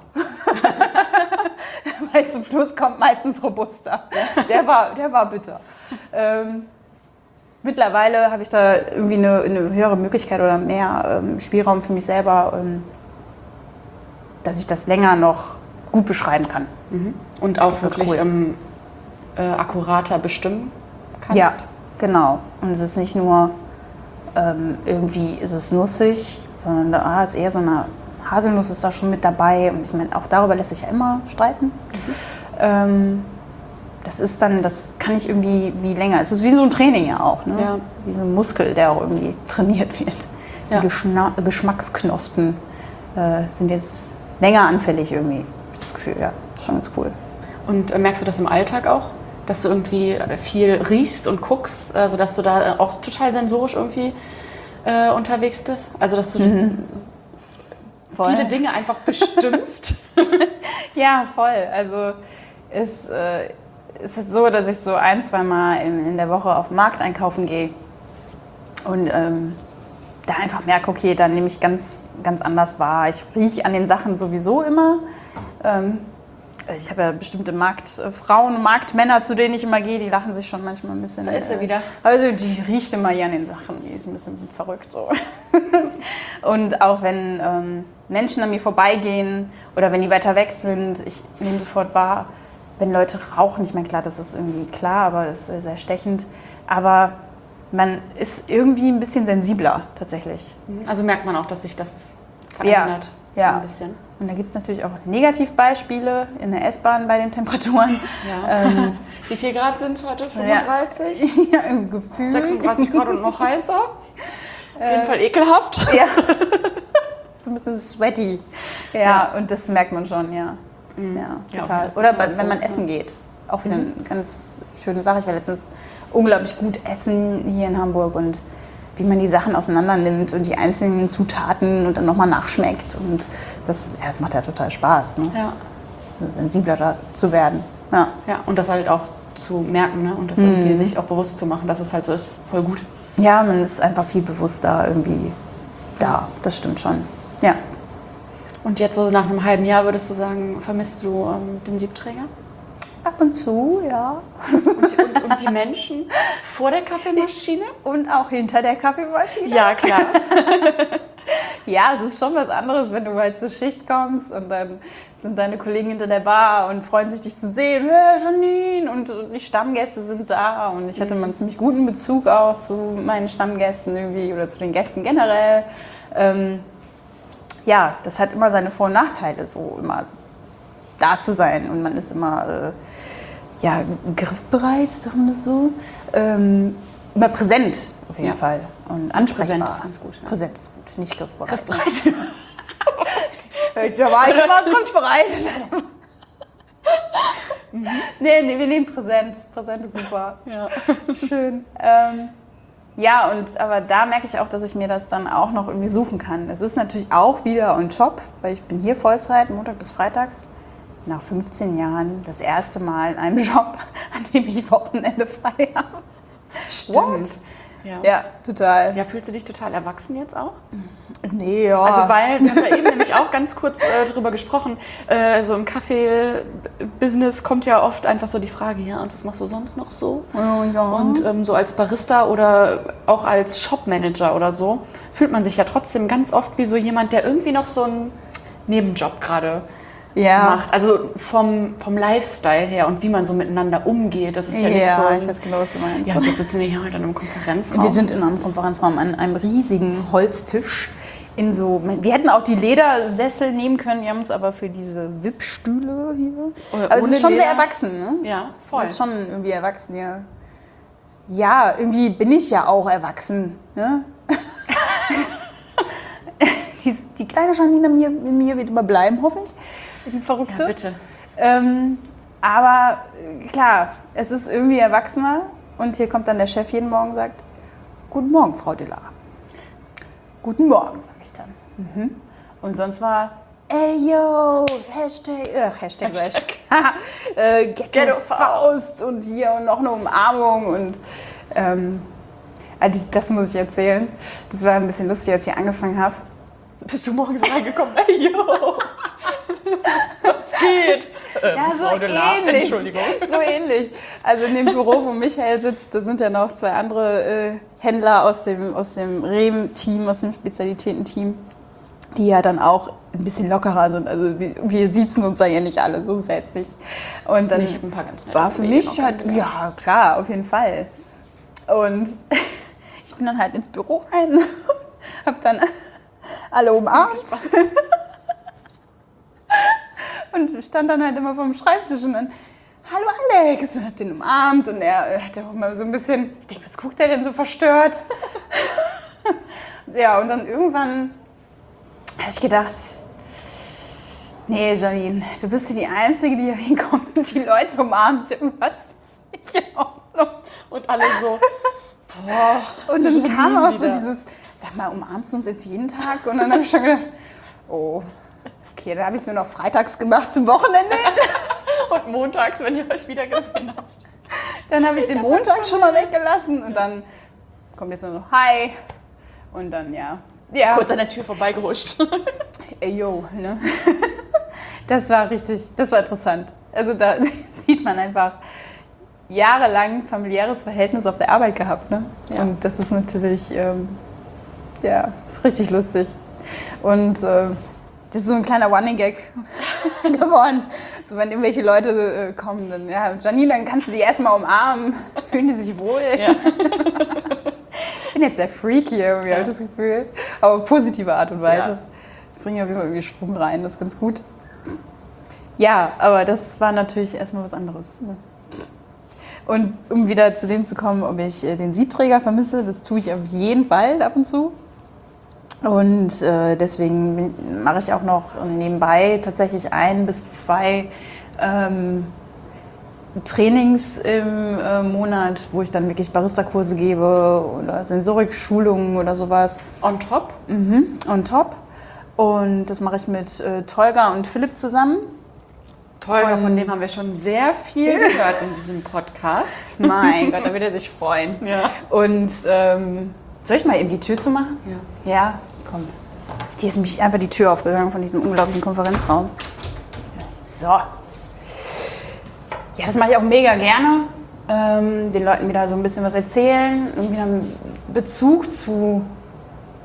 Weil zum Schluss kommt meistens Robusta. Der war, der war bitter. Ähm, mittlerweile habe ich da irgendwie eine, eine höhere Möglichkeit oder mehr ähm, Spielraum für mich selber, ähm, dass ich das länger noch gut beschreiben kann. Mhm. Und auch das wirklich cool. ähm, äh, akkurater bestimmen kannst? Ja, genau. Und es ist nicht nur ähm, irgendwie ist es nussig, sondern da ah, ist eher so eine Haselnuss ist da schon mit dabei. Und ich meine, auch darüber lässt sich ja immer streiten. Mhm. Ähm, das ist dann, das kann ich irgendwie wie länger. Es ist wie so ein Training ja auch, ne? Ja. Wie so ein Muskel, der auch irgendwie trainiert wird. Ja. Die Geschna- Geschmacksknospen äh, sind jetzt länger anfällig irgendwie. Hab ich das Gefühl, ja, ist schon ganz cool. Und äh, merkst du das im Alltag auch? Dass du irgendwie viel riechst und guckst, also dass du da auch total sensorisch irgendwie äh, unterwegs bist? Also dass du mhm. viele Dinge einfach bestimmst? Ja, voll. Also es, äh, es ist so, dass ich so ein, zwei Mal in, in der Woche auf den Markt einkaufen gehe und ähm, da einfach merke, okay, da nehme ich ganz, ganz anders wahr. Ich rieche an den Sachen sowieso immer. Ähm, Ich habe ja bestimmte Marktfrauen und Marktmänner, zu denen ich immer gehe, die lachen sich schon manchmal ein bisschen. Da ist er wieder. Also die riecht immer hier an den Sachen, die ist ein bisschen verrückt so. Und auch wenn ähm, Menschen an mir vorbeigehen oder wenn die weiter weg sind, ich nehme sofort wahr, wenn Leute rauchen. Ich meine, klar, das ist irgendwie klar, aber es ist sehr stechend. Aber man ist irgendwie ein bisschen sensibler tatsächlich. Also merkt man auch, dass sich das verändert. Ja, ja. So ein bisschen. Und da gibt es natürlich auch Negativbeispiele in der S-Bahn bei den Temperaturen. Ja. Ähm, Wie viel Grad sind es heute? fünfunddreißig? Ja, im Gefühl. sechsunddreißig Grad und noch heißer? Auf jeden äh, Fall ekelhaft. Ja. So ein bisschen sweaty. Ja, ja, und das merkt man schon, ja. Mhm. Ja, total. Ja, oder bei, wenn man essen geht. Auch wieder mhm. eine ganz schöne Sache. Ich war letztens unglaublich gut essen hier in Hamburg und wie man die Sachen auseinander nimmt und die einzelnen Zutaten und dann nochmal nachschmeckt. Und das, ja, das macht ja total Spaß, ne? Ja. Sensibler da zu werden. Ja. Ja, und das halt auch zu merken, ne? Und das mhm. irgendwie sich auch bewusst zu machen, dass es halt so ist. Voll gut. Ja, man ist einfach viel bewusster irgendwie da. Das stimmt schon. Ja. Und jetzt so nach einem halben Jahr würdest du sagen, vermisst du ähm, den Siebträger? Ab und zu, ja. Und, und, und die Menschen vor der Kaffeemaschine? Und auch hinter der Kaffeemaschine? Ja, klar. Ja, es ist schon was anderes, wenn du halt zur Schicht kommst und dann sind deine Kollegen hinter der Bar und freuen sich, dich zu sehen. Hey, Janine! Und die Stammgäste sind da. Und ich hatte mal einen ziemlich guten Bezug auch zu meinen Stammgästen irgendwie oder zu den Gästen generell. Ähm, ja, das hat immer seine Vor- und Nachteile, so immer da zu sein. Und man ist immer äh, ja, griffbereit, sagt man das so. Ähm, immer präsent auf jeden Ja. Fall. Und ansprechbar. Präsent ist ganz gut. Ja. Präsent ist gut, nicht griffbereit. Griffbereit. Da war ich immer griffbereit. nee, nee, wir nehmen präsent. Präsent ist super. Ja. Schön. Ähm, ja, und aber da merke ich auch, dass ich mir das dann auch noch irgendwie suchen kann. Es ist natürlich auch wieder on top, weil ich bin hier Vollzeit, Montag bis Freitags. Nach fünfzehn Jahren das erste Mal in einem Job, an dem ich Wochenende frei habe. Stimmt. Ja. Ja, total. Ja, fühlst du dich total erwachsen jetzt auch? Nee, ja. Also weil, wir haben da eben nämlich auch ganz kurz äh, drüber gesprochen, äh, so im Kaffee-Business kommt ja oft einfach so die Frage, ja, und was machst du sonst noch so? Oh, ja. Und ähm, so als Barista oder auch als Shopmanager oder so, fühlt man sich ja trotzdem ganz oft wie so jemand, der irgendwie noch so einen Nebenjob gerade ja. macht. Also vom, vom Lifestyle her und wie man so miteinander umgeht, das ist ja, Ja, nicht so... ich weiß genau, was du meinst. Ja, und jetzt sitzen wir hier heute in einem Konferenzraum. Wir sind in einem Konferenzraum an einem riesigen Holztisch. In so, wir hätten auch die Ledersessel nehmen können, wir haben uns aber für diese Wippstühle hier. Oder aber es ohne ist schon Leder. sehr erwachsen, ne? Ja, voll. Es ist schon irgendwie erwachsen, ja. Ja, irgendwie bin ich ja auch erwachsen, ne? die, die kleine Janine in mir, in mir wird immer bleiben, hoffe ich. Die Verrückte. Ja, bitte. Ähm, aber äh, klar, es ist irgendwie erwachsener und hier kommt dann der Chef jeden Morgen und sagt, guten Morgen, Frau Diller. Guten Morgen, sage ich dann. Mhm. Und sonst war, ey yo, Hashtag, äh, Hashtag, Hashtag. äh, Ghetto, Ghetto Faust und hier und noch eine Umarmung und ähm, also das muss ich erzählen. Das war ein bisschen lustig, als ich hier angefangen habe. Bist du morgens reingekommen? Ey, yo! Was geht? Ähm, Ja, so Frau Diller, ähnlich. Entschuldigung. So ähnlich. Also in dem Büro, wo Michael sitzt, da sind ja noch zwei andere äh, Händler aus dem, aus dem Rehm-Team, aus dem Spezialitäten-Team, die ja dann auch ein bisschen lockerer sind. Also wir, wir siezen uns da ja nicht alle, so ist es ja jetzt nicht. Und dann Nee, ich habe ein paar ganz nette war für Kollegen mich noch halt, kennengelernt. ja klar, auf jeden Fall. Und ich bin dann halt ins Büro rein, hab dann alle umarmt. Und stand dann halt immer vorm Schreibtisch und dann, hallo Alex, und hat den umarmt und er hat ja auch immer so ein bisschen, ich denke, was guckt der denn so verstört? Ja, und dann irgendwann habe ich gedacht, nee Janine, du bist hier die Einzige, die hier hinkommt und die Leute umarmt. Irgendwas ist nicht in Ordnung. Und alle so, boah. Und dann Janine kam auch so wieder. dieses, sag mal, umarmst du uns jetzt jeden Tag? Und dann habe ich schon gedacht, oh, okay, dann habe ich es nur noch freitags gemacht zum Wochenende. Und montags, wenn ihr euch wieder gesehen habt. Dann habe ich den Montag schon mal weggelassen und dann kommt jetzt nur noch Hi und dann ja. ja. Kurz an der Tür vorbeigehuscht. Ey, yo, ne? Das war richtig, das war interessant. Also da sieht man einfach jahrelang familiäres Verhältnis auf der Arbeit gehabt, ne? Ja. Und das ist natürlich, ähm, ja, richtig lustig. Und äh, das ist so ein kleiner Running-Gag geworden. So, wenn irgendwelche Leute äh, kommen, dann, ja, Janine, dann kannst du die erstmal umarmen. Fühlen die sich wohl? Ja. Ich bin jetzt sehr freaky irgendwie, ja. habe ich das Gefühl. Aber auf positive Art und Weise. Ja. Ich bringe auf jeden Fall irgendwie Schwung rein, das ist ganz gut. Ja, aber das war natürlich erstmal was anderes. Ne? Und um wieder zu dem zu kommen, ob ich äh, den Siebträger vermisse, das tue ich auf jeden Fall ab und zu. Und äh, deswegen mache ich auch noch nebenbei tatsächlich ein bis zwei ähm, Trainings im äh, Monat, wo ich dann wirklich Barista-Kurse gebe oder Sensorik-Schulungen oder sowas. On top? Mhm, on top. Und das mache ich mit äh, Tolga und Philipp zusammen. Holger, Von- von dem haben wir schon sehr viel gehört in diesem Podcast. Mein Gott, da wird er sich freuen. Ja. Und ähm, soll ich mal eben die Tür zumachen? Ja. Ja, komm. Hier ist nämlich einfach die Tür aufgegangen von diesem unglaublichen Konferenzraum. So. Ja, das mache ich auch mega gerne. Ähm, den Leuten wieder so ein bisschen was erzählen und wieder einen Bezug zu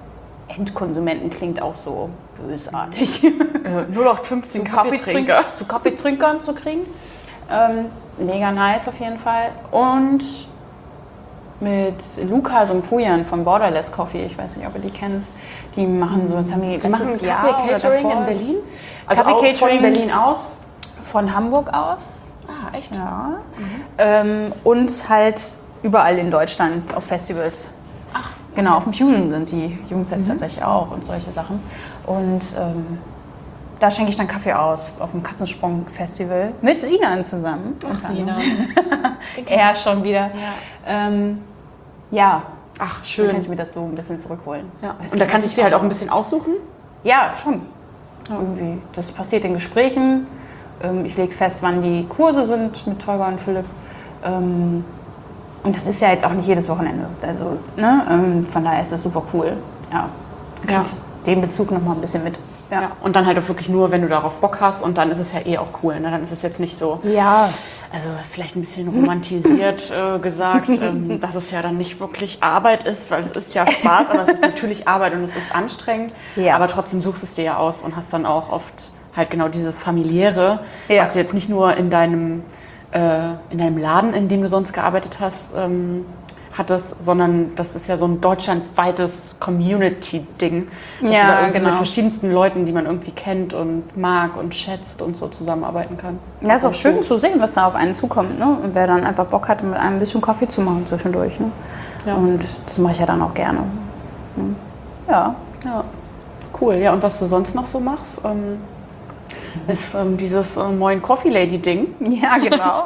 Endkonsumenten klingt auch so bösartig. Äh, null acht fünfzehn Kaffeetrinker. Zu Kaffeetrinkern zu kriegen. Ähm, mega nice auf jeden Fall. Und mit Lukas und Pujan von Borderless Coffee, ich weiß nicht, ob ihr die kennt, die machen so, das haben die, Die machen letztes Jahr oder Kaffee-Catering davor- in Berlin? Also auch Kaffee-Catering von Berlin aus? Von Hamburg aus. Ah, echt? Ja. Ähm, und halt überall in Deutschland auf Festivals. Ach. Genau, auf dem Fusion sind die Jungs jetzt tatsächlich auch und solche Sachen. Und ähm, da schenke ich dann Kaffee aus auf dem Katzensprung-Festival mit Sinan zusammen. Ach, Sina. Er schon wieder. Ja. Ähm, ja. Ach, Dann schön. kann ich mir das so ein bisschen zurückholen. Ja. Es Und da geht kannst du es dir halt auch ein bisschen aussuchen? Ja, schon. Irgendwie. Das passiert in Gesprächen. Ähm, Ich lege fest, wann die Kurse sind mit Tolga und Philipp. Ähm, Und das ist ja jetzt auch nicht jedes Wochenende. Also, ne? ähm, Von daher ist das super cool. Ja. Dann Ja. krieg ich den Bezug noch mal ein bisschen mit. Ja. Und dann halt auch wirklich nur, wenn du darauf Bock hast. Und dann ist es ja eh auch cool. Ne? Dann ist es jetzt nicht so, Ja. also vielleicht ein bisschen romantisiert äh, gesagt, ähm, dass es ja dann nicht wirklich Arbeit ist, weil es ist ja Spaß, aber es ist natürlich Arbeit und es ist anstrengend. Ja. Aber trotzdem suchst es dir ja aus und hast dann auch oft halt genau dieses Familiäre, Ja. was du jetzt nicht nur in deinem, äh, in deinem Laden, in dem du sonst gearbeitet hast, ähm, hattest, sondern das ist ja so ein deutschlandweites Community-Ding. Dass Ja, du da irgendwie genau. mit verschiedensten Leuten, die man irgendwie kennt und mag und schätzt und so zusammenarbeiten kann. Ja, ist auch Und schön so. zu sehen, was da auf einen zukommt. Ne? Und wer dann einfach Bock hat, mit einem ein bisschen Kaffee zu machen zwischendurch. Ne? Ja. Und das mache ich ja dann auch gerne. Hm. Ja. Ja, cool. Ja, und was du sonst noch so machst, ähm, ist ähm, dieses äh, Moin Coffee Lady Ding, Ja, genau.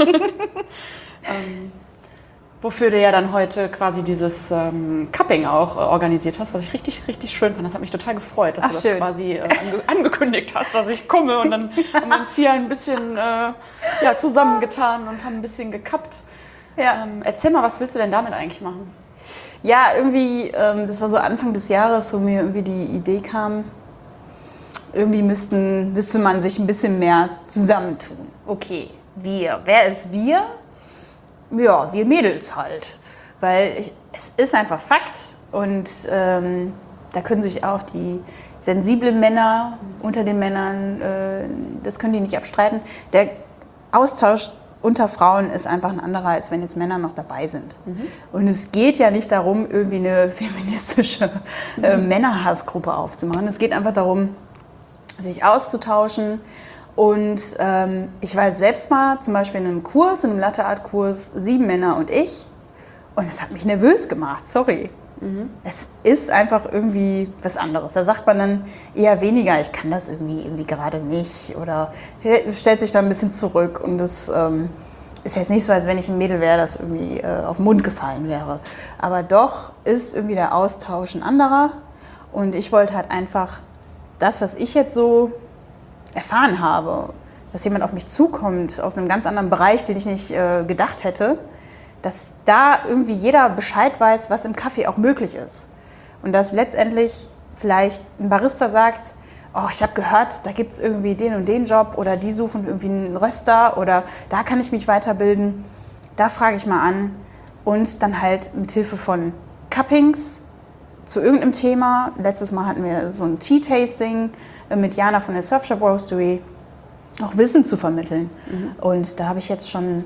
ähm, wofür du ja dann heute quasi dieses ähm, Cupping auch äh, organisiert hast, was ich richtig, richtig schön fand. Das hat mich total gefreut, dass Ach, du das schön. quasi äh, ange angekündigt hast, dass ich komme. Und dann haben wir uns hier ein bisschen äh, ja, zusammengetan und haben ein bisschen gekappt. Ja. Ähm, erzähl mal, was willst du denn damit eigentlich machen? Ja, irgendwie, ähm, das war so Anfang des Jahres, wo mir irgendwie die Idee kam, irgendwie müssten, müsste man sich ein bisschen mehr zusammentun. Okay, wir. Wer ist wir? Ja, wir Mädels halt. Weil ich, es ist einfach Fakt und ähm, da können sich auch die sensiblen Männer unter den Männern, äh, das können die nicht abstreiten. Der Austausch unter Frauen ist einfach ein anderer, als wenn jetzt Männer noch dabei sind. Und es geht ja nicht darum, irgendwie eine feministische äh, Männerhassgruppe aufzumachen. Es geht einfach darum, sich auszutauschen. Und ähm, ich war selbst mal zum Beispiel in einem Kurs, in einem Latte-Art-Kurs, sieben Männer und ich. Und es hat mich nervös gemacht, sorry. Es ist einfach irgendwie was anderes. Da sagt man dann eher weniger, ich kann das irgendwie, irgendwie gerade nicht. Oder stellt sich da ein bisschen zurück. Und das ähm, ist jetzt nicht so, als wenn ich ein Mädel wäre, das irgendwie äh, auf den Mund gefallen wäre. Aber doch ist irgendwie der Austausch ein anderer. Und ich wollte halt einfach das, was ich jetzt so erfahren habe, dass jemand auf mich zukommt aus einem ganz anderen Bereich, den ich nicht äh, gedacht hätte, dass da irgendwie jeder Bescheid weiß, was im Kaffee auch möglich ist. Und dass letztendlich vielleicht ein Barista sagt, oh, ich habe gehört, da gibt es irgendwie den und den Job oder die suchen irgendwie einen Röster oder da kann ich mich weiterbilden. Da frage ich mal an und dann halt mit Hilfe von Cuppings zu irgendeinem Thema. Letztes Mal hatten wir so ein Tea-Tasting mit Jana von der Surfshop Roastery, auch Wissen zu vermitteln. Mhm. Und da habe ich jetzt schon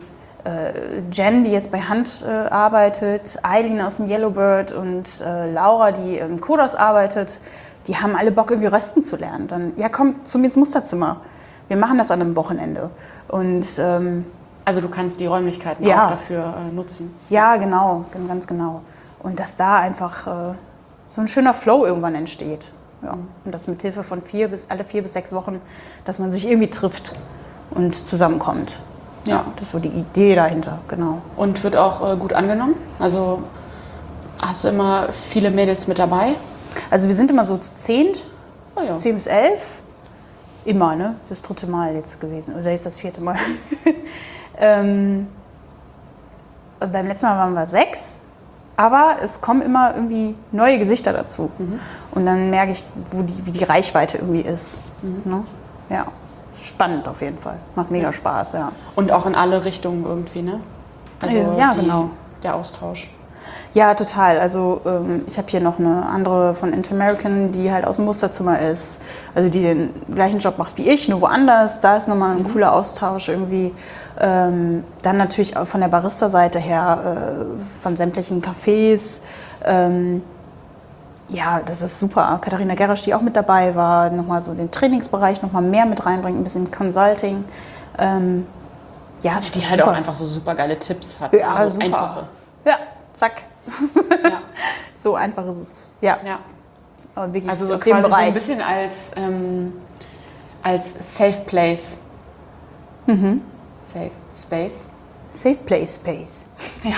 äh, Jen, die jetzt bei Hand äh, arbeitet, Eileen aus dem Yellowbird und äh, Laura, die im Kodos arbeitet, die haben alle Bock, irgendwie rösten zu lernen. Dann, ja, komm zu mir ins Musterzimmer. Wir machen das an einem Wochenende. Und ähm, Also du kannst die Räumlichkeiten Ja. auch dafür äh, nutzen. ja, genau, ganz genau. Und dass da einfach äh, so ein schöner Flow irgendwann entsteht. Ja. Und das mit Hilfe von vier bis alle vier bis sechs Wochen, dass man sich irgendwie trifft und zusammenkommt. Ja, Ja. das ist so die Idee dahinter, genau. Und wird auch äh, gut angenommen? Also hast du immer viele Mädels mit dabei? Also wir sind immer so zu zehnt, Oh ja. zehn bis elf. Immer, ne? Das dritte Mal jetzt gewesen. Oder jetzt das vierte Mal. ähm, beim letzten Mal waren wir sechs. Aber es kommen immer irgendwie neue Gesichter dazu. Mhm. Und dann merke ich, wo die, wie die Reichweite irgendwie ist. Mhm. Ne? Ja, spannend auf jeden Fall. Macht mega Spaß, ja. Und auch in alle Richtungen irgendwie, ne? Also Ja, die, genau. der Austausch. Ja, total. Also ähm, ich habe hier noch eine andere von Interamerican, die halt aus dem Musterzimmer ist. Also die den gleichen Job macht wie ich, nur woanders. Da ist nochmal ein mhm. cooler Austausch irgendwie. Ähm, dann natürlich auch von der Barista-Seite her, äh, von sämtlichen Cafés. Ähm, ja, das ist super. Katharina Gerasch, die auch mit dabei war, nochmal so den Trainingsbereich nochmal mehr mit reinbringt, ein bisschen Consulting. Ähm, ja, also die halt super. Auch einfach so super geile Tipps hat. Ja, also super. Einfache. Ja, zack. Ja. So einfach ist es. Ja. ja. Aber wirklich also so aus quasi dem Bereich. So ein bisschen als, ähm, als Safe Place. Mhm. Safe Space. Safe Play Space. Ja.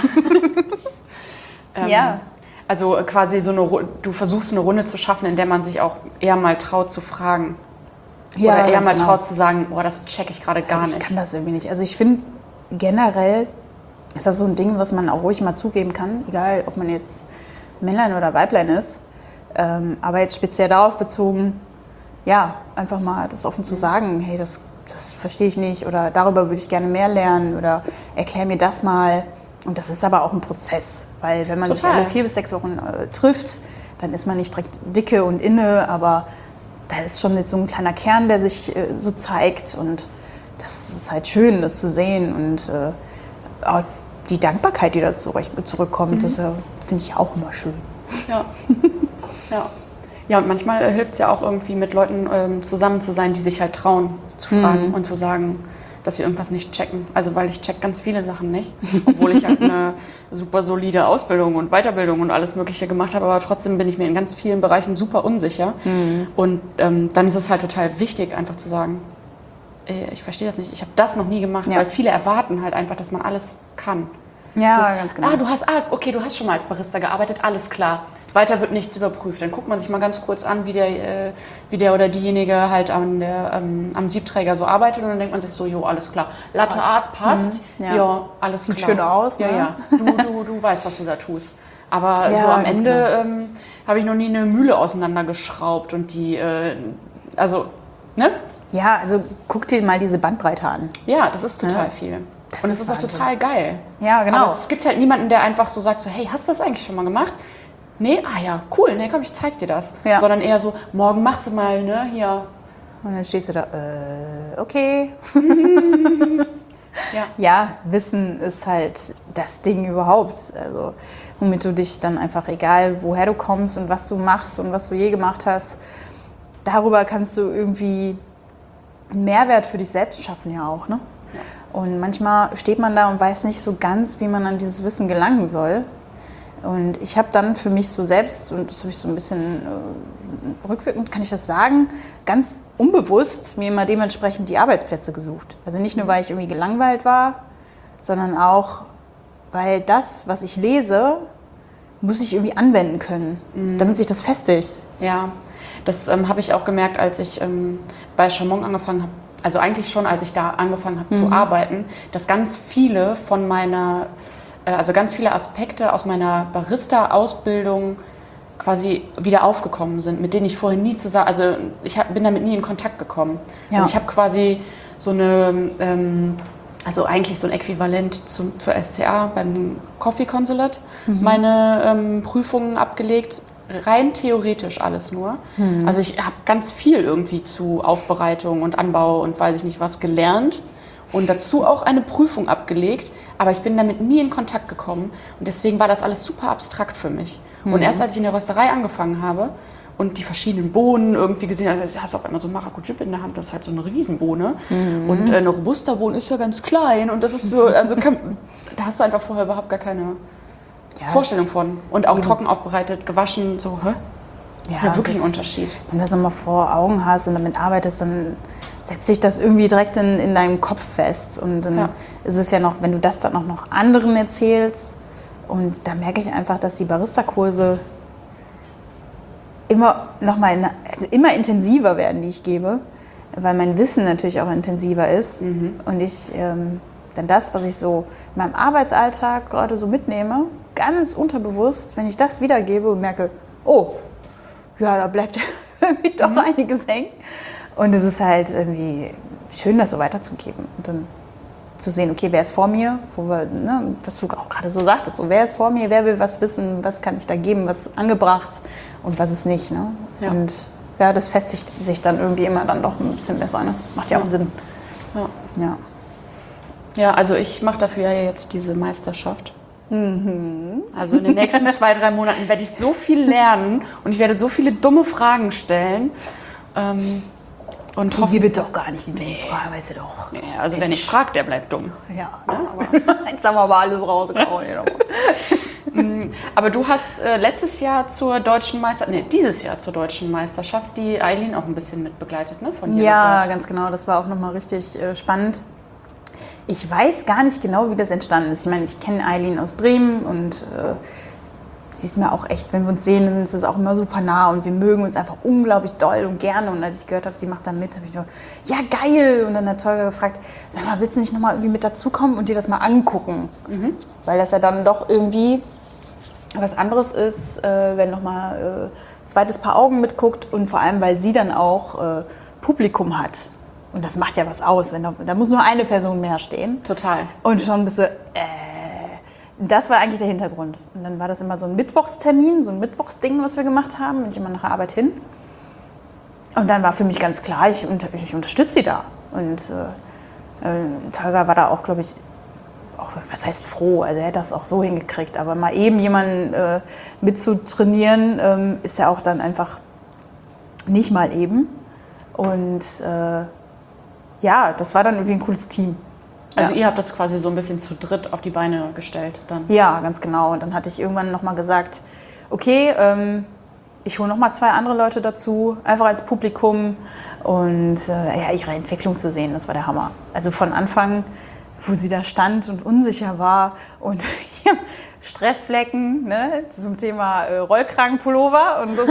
ähm, ja. Also quasi so eine, du versuchst eine Runde zu schaffen, in der man sich auch eher mal traut zu fragen. Ja, Oder eher mal genau. traut zu sagen, boah, das check ich gerade gar ich nicht. Ich kann das irgendwie nicht. Also ich finde generell ist das so ein Ding, was man auch ruhig mal zugeben kann, egal ob man jetzt Männlein oder Weiblein ist. Ähm, aber jetzt speziell darauf bezogen, ja, einfach mal das offen zu sagen, hey, das, das verstehe ich nicht oder darüber würde ich gerne mehr lernen oder erklär mir das mal. Und das ist aber auch ein Prozess, weil wenn man Total. sich alle vier bis sechs Wochen äh, trifft, dann ist man nicht direkt dicke und inne, aber da ist schon so ein kleiner Kern, der sich äh, so zeigt und das ist halt schön, das zu sehen und äh, auch die Dankbarkeit, die da zurück, zurückkommt, mhm. das äh, finde ich auch immer schön. Ja. ja. Ja, und manchmal äh, hilft es ja auch irgendwie mit Leuten ähm, zusammen zu sein, die sich halt trauen zu fragen mhm. und zu sagen, dass sie irgendwas nicht checken. Also weil ich check ganz viele Sachen nicht, obwohl ich halt eine super solide Ausbildung und Weiterbildung und alles Mögliche gemacht habe, aber trotzdem bin ich mir in ganz vielen Bereichen super unsicher. Mhm. Und ähm, dann ist es halt total wichtig, einfach zu sagen, ich verstehe das nicht, ich habe das noch nie gemacht, ja. weil viele erwarten halt einfach, dass man alles kann. Ja, so, ganz genau. Ah, du hast, ah, okay, du hast schon mal als Barista gearbeitet, alles klar. Weiter wird nichts überprüft. Dann guckt man sich mal ganz kurz an, wie der, äh, wie der oder diejenige halt an der, ähm, am Siebträger so arbeitet und dann denkt man sich so, jo, alles klar. Latte passt. Art passt, mhm. ja. ja, alles klar. Sieht schön aus. Ja, ne? ja, du, du, du weißt, was du da tust. Aber ja, so am Ende genau. ähm, habe ich noch nie eine Mühle auseinandergeschraubt und die, äh, also, ne? Ja, also guck dir mal diese Bandbreite an. Ja, das ist total ja. viel. Das und ist es ist auch Wahnsinn. total geil. Ja, genau. Aber es gibt halt niemanden, der einfach so sagt, so, hey, hast du das eigentlich schon mal gemacht? Nee, ah ja, cool, nee, komm, ich zeig dir das. Ja. Sondern eher so, morgen machst du mal, ne, hier. Und dann stehst du da, äh, okay. ja. ja, Wissen ist halt das Ding überhaupt. Also, womit du dich dann einfach, egal woher du kommst und was du machst und was du je gemacht hast, darüber kannst du irgendwie einen Mehrwert für dich selbst schaffen ja auch, ne? Ja. Und manchmal steht man da und weiß nicht so ganz, wie man an dieses Wissen gelangen soll. Und ich habe dann für mich so selbst, und das habe ich so ein bisschen äh, rückwirkend, kann ich das sagen, ganz unbewusst mir immer dementsprechend die Arbeitsplätze gesucht. Also nicht nur, weil ich irgendwie gelangweilt war, sondern auch, weil das, was ich lese, muss ich irgendwie anwenden können, mhm. damit sich das festigt. Ja, das ähm, habe ich auch gemerkt, als ich ähm, bei Chamon angefangen habe. Also eigentlich schon, als ich da angefangen habe mhm. zu arbeiten, dass ganz viele von meiner, äh, also ganz viele Aspekte aus meiner Barista-Ausbildung quasi wieder aufgekommen sind, mit denen ich vorher nie zusammen, also ich hab, bin damit nie in Kontakt gekommen. Ja. Also ich habe quasi so eine, ähm, also eigentlich so ein Äquivalent zum, zur S C A beim Coffee Consulate, mhm. meine ähm, Prüfungen abgelegt. Rein theoretisch alles nur. Hm. Also ich habe ganz viel irgendwie zu Aufbereitung und Anbau und weiß ich nicht was gelernt und dazu auch eine Prüfung abgelegt, aber ich bin damit nie in Kontakt gekommen und deswegen war das alles super abstrakt für mich. Hm. Und erst als ich in der Rösterei angefangen habe und die verschiedenen Bohnen irgendwie gesehen habe, also hast du auf einmal so ein Maracuja in der Hand, das ist halt so eine Riesenbohne mhm. und äh, eine Robusta-Bohne ist ja ganz klein und das ist so, also kann, da hast du einfach vorher überhaupt gar keine Ja, Vorstellung von. Und auch eben. Trocken aufbereitet, gewaschen, so, hä? Das ist ja, ja wirklich das, ein Unterschied. Wenn du das nochmal vor Augen hast und damit arbeitest, dann setzt sich das irgendwie direkt in, in deinem Kopf fest. Und dann ja. ist es ja noch, wenn du das dann auch noch anderen erzählst, und da merke ich einfach, dass die Barista-Kurse immer noch mal, also immer intensiver werden, die ich gebe, weil mein Wissen natürlich auch intensiver ist. Mhm. Und ich ähm, dann das, was ich so in meinem Arbeitsalltag gerade so mitnehme, ganz unterbewusst, wenn ich das wiedergebe und merke, oh, ja, da bleibt irgendwie doch mhm. einiges hängen. Und es ist halt irgendwie schön, das so weiterzugeben und dann zu sehen, okay, wer ist vor mir, wo wir, ne, was du auch gerade so sagtest, so, wer ist vor mir, wer will was wissen, was kann ich da geben, was ist angebracht und was ist nicht. Ne? Ja. Und ja, das festigt sich dann irgendwie immer dann doch ein bisschen besser. Ne? Macht ja auch Sinn. Ja. Ja. Ja, also ich mache dafür ja jetzt diese Meisterschaft. Mhm. Also in den nächsten zwei, drei Monaten werde ich so viel lernen und ich werde so viele dumme Fragen stellen. Ähm, und Die gibt doch gar nicht die dumme Frage, weißt du doch. Nee, also wer nicht fragt, der bleibt dumm. Ja, Ja, aber, jetzt haben wir aber alles rausgehauen. aber du hast äh, letztes Jahr zur deutschen Meisterschaft, nee, dieses Jahr zur deutschen Meisterschaft die Eileen auch ein bisschen mitbegleitet, ne? Von Ja, Yellowbird. ganz genau. Das war auch nochmal richtig äh, spannend. Ich weiß gar nicht genau, wie das entstanden ist. Ich meine, ich kenne Eileen aus Bremen und äh, sie ist mir auch echt, wenn wir uns sehen, dann ist es auch immer super nah und wir mögen uns einfach unglaublich doll und gerne. Und als ich gehört habe, sie macht da mit, habe ich nur, ja geil! Und dann hat Tolga gefragt, sag mal, willst du nicht nochmal irgendwie mit dazukommen und dir das mal angucken? Mhm. Weil das ja dann doch irgendwie was anderes ist, äh, wenn nochmal äh, zweites Paar Augen mitguckt und vor allem, weil sie dann auch äh, Publikum hat. Und das macht ja was aus, wenn da, da muss nur eine Person mehr stehen. Total. Und schon bist du, äh, das war eigentlich der Hintergrund. Und dann war das immer so ein Mittwochstermin, so ein Mittwochsding, was wir gemacht haben. Bin ich immer nach der Arbeit hin. Und dann war für mich ganz klar, ich, ich unterstütze sie da. Und äh, äh, Tolga war da auch, glaube ich, auch, was heißt froh, also er hat das auch so hingekriegt. Aber mal eben jemanden äh, mitzutrainieren, ähm, ist ja auch dann einfach nicht mal eben. Und äh, ja, das war dann irgendwie ein cooles Team. Also ja. ihr habt das quasi so ein bisschen zu dritt auf die Beine gestellt dann? Ja, ganz genau. Und dann hatte ich irgendwann nochmal gesagt, okay, ähm, ich hole nochmal zwei andere Leute dazu, einfach als Publikum und äh, ja, ihre Entwicklung zu sehen, das war der Hammer. Also von Anfang, wo sie da stand und unsicher war und Stressflecken, ne, zum Thema äh, Rollkragenpullover und so.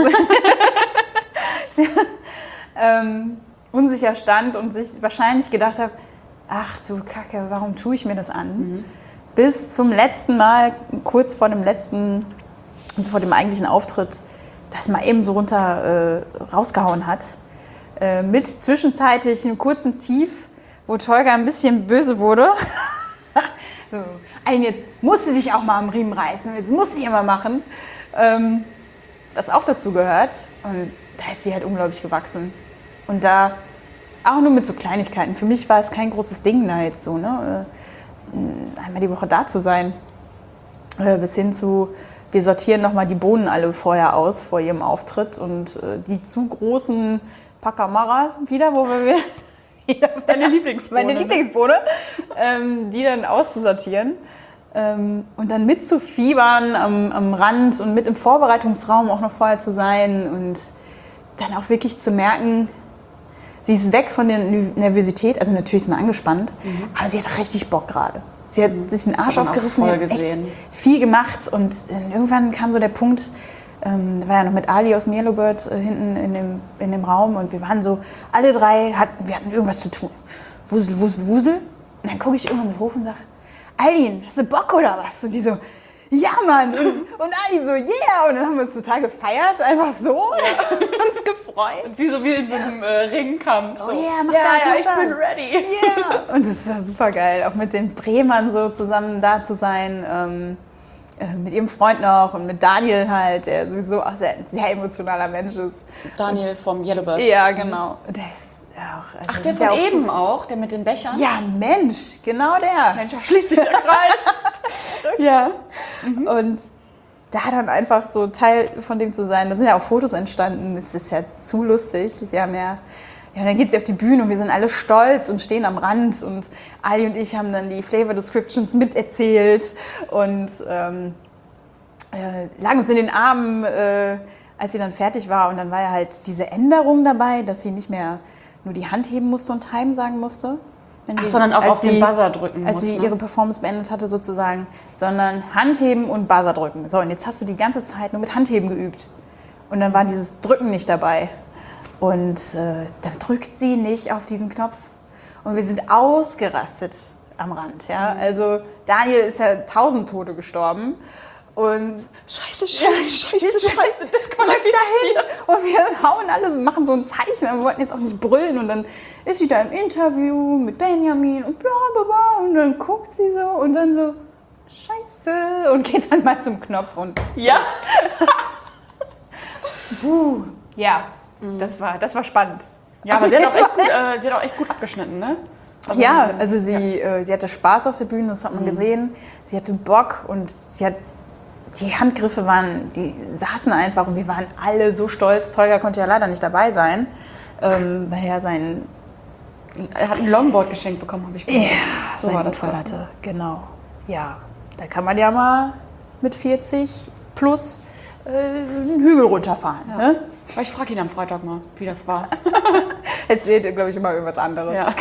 ähm, unsicher stand und sich wahrscheinlich gedacht habe, ach du Kacke, warum tue ich mir das an? Mhm. Bis zum letzten Mal, kurz vor dem letzten, also vor dem eigentlichen Auftritt, das mal eben so runter äh, rausgehauen hat. Äh, mit zwischenzeitlich einem kurzen Tief, wo Tolga ein bisschen böse wurde. so, Eileen, jetzt musst du dich auch mal am Riemen reißen, jetzt musst du hier mal machen. Ähm, was auch dazu gehört. Und da ist sie halt unglaublich gewachsen. Und da auch nur mit so Kleinigkeiten. Für mich war es kein großes Ding da jetzt so, ne? Einmal die Woche da zu sein. Bis hin zu, wir sortieren nochmal die Bohnen alle vorher aus, vor ihrem Auftritt. Und die zu großen Pacamara wieder, wo wir wieder Deine Lieblingsbohne. Meine Lieblingsbohne, ähm, die dann auszusortieren. Ähm, und dann mitzufiebern am, am Rand und mit im Vorbereitungsraum auch noch vorher zu sein. Und dann auch wirklich zu merken, sie ist weg von der Nervosität, also natürlich ist man angespannt, mhm. aber sie hat richtig Bock gerade. Sie hat mhm. sich den Arsch aufgerissen, hat echt viel gemacht und irgendwann kam so der Punkt, ähm, da war ja noch mit Ali aus dem Yellowbird äh, hinten in dem, in dem Raum und wir waren so, alle drei, hatten, wir hatten irgendwas zu tun. Wusel, wusel, wusel. Und dann gucke ich irgendwann so hoch und sage, Eileen, hast du Bock oder was? Und die so, ja, Mann! Und, und Ali so, yeah! Und dann haben wir uns total gefeiert, einfach so. Ja. uns gefreut. Und sie so wie in so einem äh, Ringkampf. So. Oh yeah, mach ja, das, ja, mach ich das. bin ready. Yeah. Und das war super geil, auch mit den Bremern so zusammen da zu sein. Ähm, äh, mit ihrem Freund noch und mit Daniel halt, der sowieso auch sehr, ein sehr emotionaler Mensch ist. Daniel vom Yellowbird. Ja, genau. Der ist auch, also Ach, der von ja eben auch, der mit den Bechern? Ja, Mensch, genau der. Mensch, schließt sich der Kreis. ja. Mhm. Und da dann einfach so Teil von dem zu sein, da sind ja auch Fotos entstanden, das ist ja zu lustig. Wir haben ja, ja dann geht sie auf die Bühne und wir sind alle stolz und stehen am Rand und Ali und ich haben dann die Flavor Descriptions miterzählt und ähm, äh, lagen uns in den Armen, äh, als sie dann fertig war und dann war ja halt diese Änderung dabei, dass sie nicht mehr nur die Hand heben musste und Time sagen musste. Ach, die, sondern auch auf sie, den Buzzer drücken als muss. Als sie ne? ihre Performance beendet hatte sozusagen, sondern Handheben und Buzzer drücken. So, und jetzt hast du die ganze Zeit nur mit Handheben geübt. Und dann war dieses Drücken nicht dabei. Und äh, dann drückt sie nicht auf diesen Knopf. Und wir sind ausgerastet am Rand. Ja? Also Daniel ist ja tausend Tote gestorben. Und Scheiße, scheiße, scheiße, scheiße, das läuft dahin und wir hauen alles und machen so ein Zeichen. Wir wollten jetzt auch nicht brüllen und dann ist sie da im Interview mit Benjamin und bla bla bla und dann guckt sie so und dann so Scheiße und geht dann mal zum Knopf und Ja. Puh. Ja, das war, das war spannend. Ja, aber sie hat auch echt gut, äh, sie hat auch echt gut abgeschnitten, ne? Also, Ja, also sie, Äh, sie hatte Spaß auf der Bühne, das hat man gesehen. Sie hatte Bock und sie hat, die Handgriffe waren, die saßen einfach und wir waren alle so stolz. Tolga konnte ja leider nicht dabei sein, ähm, weil er sein Er hat ein Longboard geschenkt bekommen, habe ich gehört. Ja, so sein war das Unfall doch. hatte. Genau. Ja, da kann man ja mal mit vierzig plus äh, einen Hügel runterfahren. Ja. Ne? Aber ich frage ihn am Freitag mal, wie das war. Erzählt er, glaube ich, immer irgendwas anderes. Ja.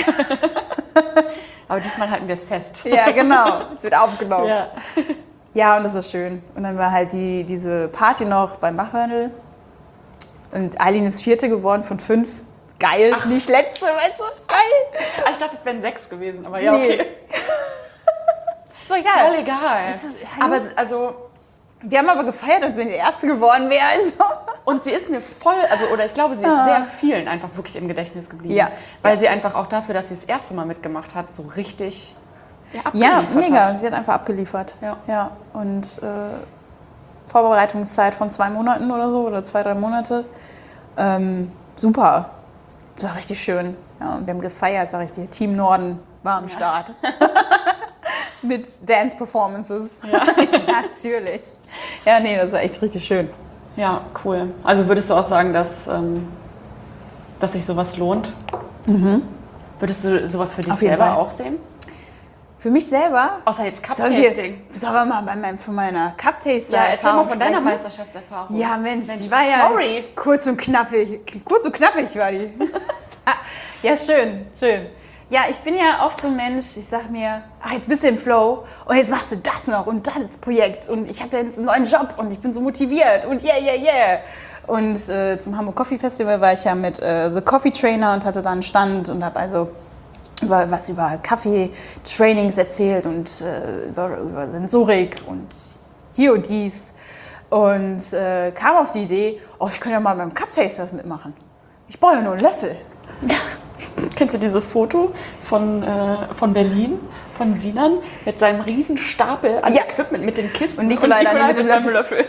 Aber diesmal halten wir es fest. Ja, genau. Es wird aufgenommen. Ja. Ja, und das war schön. Und dann war halt die, diese Party noch beim Machhörnl. Und Eileen ist Vierte geworden von fünf. Geil, Ach. nicht Letzte, weißt du? Geil. Ah, ich dachte, es wären sechs gewesen, aber ja, Nee. okay. Ist doch egal. Voll egal. Ist- hallo? Aber also, Wir haben aber gefeiert, als wenn die Erste geworden wäre. Also. und sie ist mir voll, also oder ich glaube, sie ist Ah. sehr vielen einfach wirklich im Gedächtnis geblieben. Ja. Weil Ja. sie einfach auch dafür, dass sie das erste Mal mitgemacht hat, so richtig ja, Ja, abgeliefert mega. hat. Sie hat einfach abgeliefert. Ja. ja. Und äh, Vorbereitungszeit von zwei Monaten oder so, oder zwei, drei Monate. Ähm, super. Das war richtig schön. Ja, und wir haben gefeiert, sag ich dir. Team Norden war am Start. Mit Dance-Performances. Ja. Natürlich. Ja, nee, das war echt richtig schön. Ja, cool. Also würdest du auch sagen, dass, ähm, dass sich sowas lohnt? Würdest du sowas für dich Mhm. Auf jeden selber Fall. auch sehen? Für mich selber. Außer jetzt Sollen wir, Cup-Tasting. sollen wir mal bei meinem, von meiner Cup-Taster Ja, erzähl mal von deiner sprechen? Meisterschaftserfahrung. Ja, Mensch, Mensch, die war ja sorry. kurz und knappig. Kurz und knappig war die. Ja, schön, schön. Ja, ich bin ja oft so ein Mensch, ich sag mir, ach, jetzt bist du im Flow und jetzt machst du das noch und das ist Projekt und ich habe jetzt einen neuen Job und ich bin so motiviert und yeah, yeah, yeah. Und äh, zum Hamburg Coffee Festival war ich ja mit äh, The Coffee Trainer und hatte da einen Stand und habe also über, was über Kaffee-Trainings erzählt und äh, über, über Sensorik und hier und dies. Und äh, kam auf die Idee, oh, ich könnte ja mal beim Cup Tasters mitmachen. Ich brauche ja nur einen Löffel. Kennst du dieses Foto von, äh, von Berlin, von Sinan, mit seinem riesen Stapel an Ja. Equipment mit den Kisten Und Nikolai daneben mit dem seinem Löffel?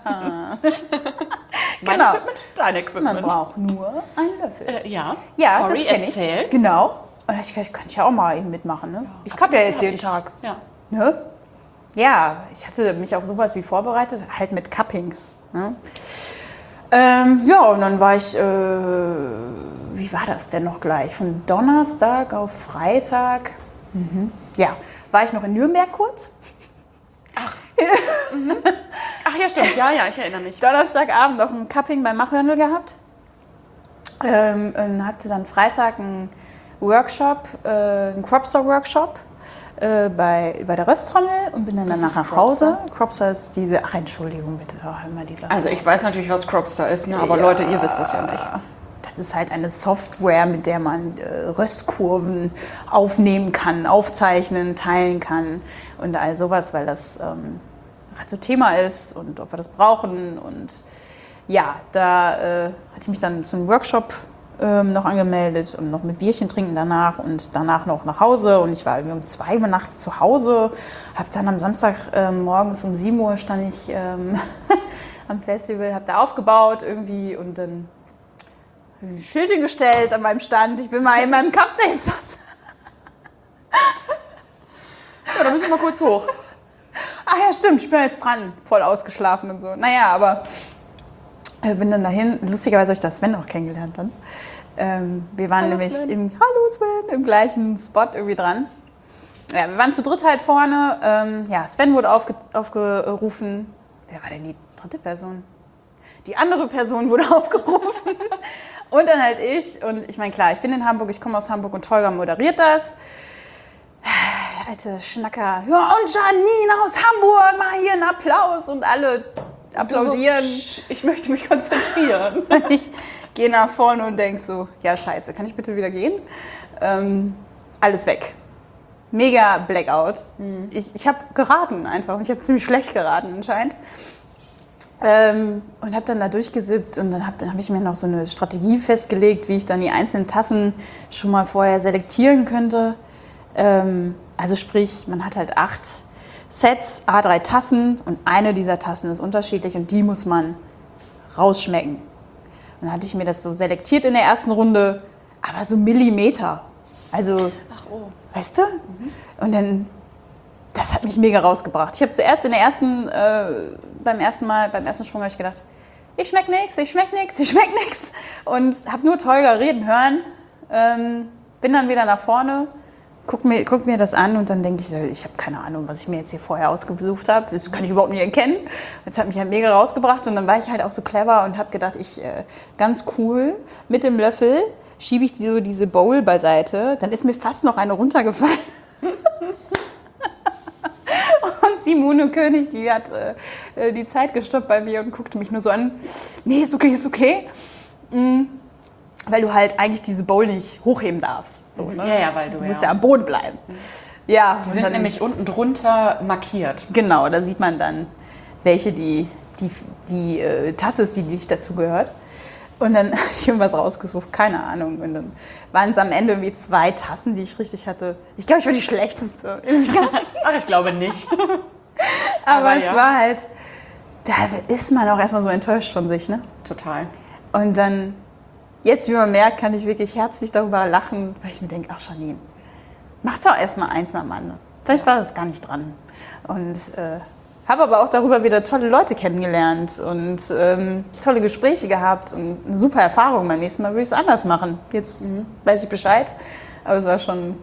Mein Genau. Equipment, dein Equipment. Man braucht nur einen Löffel. Äh, ja, Ja, sorry, das kenne erzähl. ich. Genau. Und ich kann, kann ich ja auch mal eben mitmachen. Ne? Ich kapp ja jetzt jeden Tag. Ja. Ne? Ja, ich hatte mich auf sowas wie vorbereitet, halt mit Cuppings. Ne? Ähm, ja, und dann war ich, äh, wie war das denn noch gleich? Von Donnerstag auf Freitag, mhm. ja, war ich noch in Nürnberg kurz. Ach ja, stimmt. Ja, ja, ich erinnere mich. Donnerstagabend noch ein Cupping beim Machhörnl gehabt. Ähm, und hatte dann Freitag einen Workshop, äh, einen Cropster-Workshop äh, bei, bei der Rösttrommel und bin dann Was danach ist nach Hause. Cropster ist diese, ach Entschuldigung bitte, oh, immer dieser. Also ich weiß natürlich, was Cropster ist, ne? Aber Ja. Leute, ihr wisst es ja nicht. Das ist halt eine Software, mit der man äh, Röstkurven aufnehmen kann, aufzeichnen, teilen kann und all sowas, weil das ähm, halt so Thema ist und ob wir das brauchen. Und ja, da äh, hatte ich mich dann zum Workshop ähm, noch angemeldet und noch mit Bierchen trinken danach und danach noch nach Hause. Und ich war irgendwie um zwei Uhr nachts zu Hause, habe dann am Samstag äh, morgens um sieben Uhr stand ich ähm, am Festival, habe da aufgebaut irgendwie und dann ein Schild hingestellt an meinem Stand. Ich bin mal in meinem Cup Tasters. Ja, da müssen wir mal kurz hoch. Ach ja, stimmt, ich bin jetzt dran. Voll ausgeschlafen und so. Naja, aber äh, bin dann dahin. Lustigerweise habe ich da Sven auch kennengelernt dann. Ähm, wir waren Hallo nämlich Sven. im, hallo Sven, im gleichen Spot irgendwie dran. Ja, wir waren zu dritt halt vorne. Ähm, ja, Sven wurde aufge, aufgerufen. Wer war denn die dritte Person? Die andere Person wurde aufgerufen. Und dann halt ich. Und ich meine, klar, ich bin in Hamburg, ich komme aus Hamburg und Tolga moderiert das. Alte Schnacker. Ja, und Janine aus Hamburg, mal hier einen Applaus. Und alle applaudieren. So, ich möchte mich konzentrieren. Und ich gehe nach vorne und denke so, ja scheiße, kann ich bitte wieder gehen? Ähm, alles weg. mega Blackout. Mhm. Ich, ich habe geraten einfach und ich habe ziemlich schlecht geraten anscheinend. Ähm, und habe dann da durchgesippt und dann habe dann hab ich mir noch so eine Strategie festgelegt, wie ich dann die einzelnen Tassen schon mal vorher selektieren könnte. Ähm, also sprich, man hat halt acht Sets, a drei Tassen und eine dieser Tassen ist unterschiedlich und die muss man rausschmecken. Und dann hatte ich mir das so selektiert in der ersten Runde, aber so Millimeter. Also, Ach, oh. weißt du? Mhm. Und dann, das hat mich mega rausgebracht. Ich habe zuerst in der ersten, äh, beim ersten Mal, beim ersten Schwung habe ich gedacht, ich schmeck nix, ich schmeck nix, ich schmeck nix. Und habe nur Tolga reden hören. Ähm, bin dann wieder nach vorne, guck mir, guck mir das an und dann denke ich, ich habe keine Ahnung, was ich mir jetzt hier vorher ausgesucht habe. Das kann ich überhaupt nicht erkennen. Das hat mich halt mega rausgebracht und dann war ich halt auch so clever und habe gedacht, ich, äh, ganz cool, mit dem Löffel schiebe ich die, so diese Bowl beiseite. Dann ist mir fast noch eine runtergefallen. Und Simone König, die hat äh, die Zeit gestoppt bei mir und guckte mich nur so an. Nee, ist okay, ist okay. Mhm. Weil du halt eigentlich diese Bowl nicht hochheben darfst. So, ne? Ja, ja, weil du, du musst ja. ja am Boden bleiben. Ja, die sind dann, nämlich unten drunter markiert. Genau, da sieht man dann, welche die, die, die äh, Tasse ist, die nicht dazu gehört. Und dann habe ich irgendwas rausgesucht, keine Ahnung. Und dann waren es am Ende irgendwie zwei Tassen, die ich richtig hatte. Ich glaube, ich war die schlechteste. Ach, ich glaube nicht. Aber, Aber es ja. war halt, da ist man auch erstmal so enttäuscht von sich, ne? Total. Und dann, jetzt wie man merkt, kann ich wirklich herzlich darüber lachen, weil ich mir denke, ach Janine, mach doch erstmal eins am Ende. Vielleicht war das gar nicht dran. Und äh, habe aber auch darüber wieder tolle Leute kennengelernt und ähm, tolle Gespräche gehabt und eine super Erfahrung. Beim nächsten Mal würde ich es anders machen. Jetzt mhm. weiß ich Bescheid. Aber es war schon,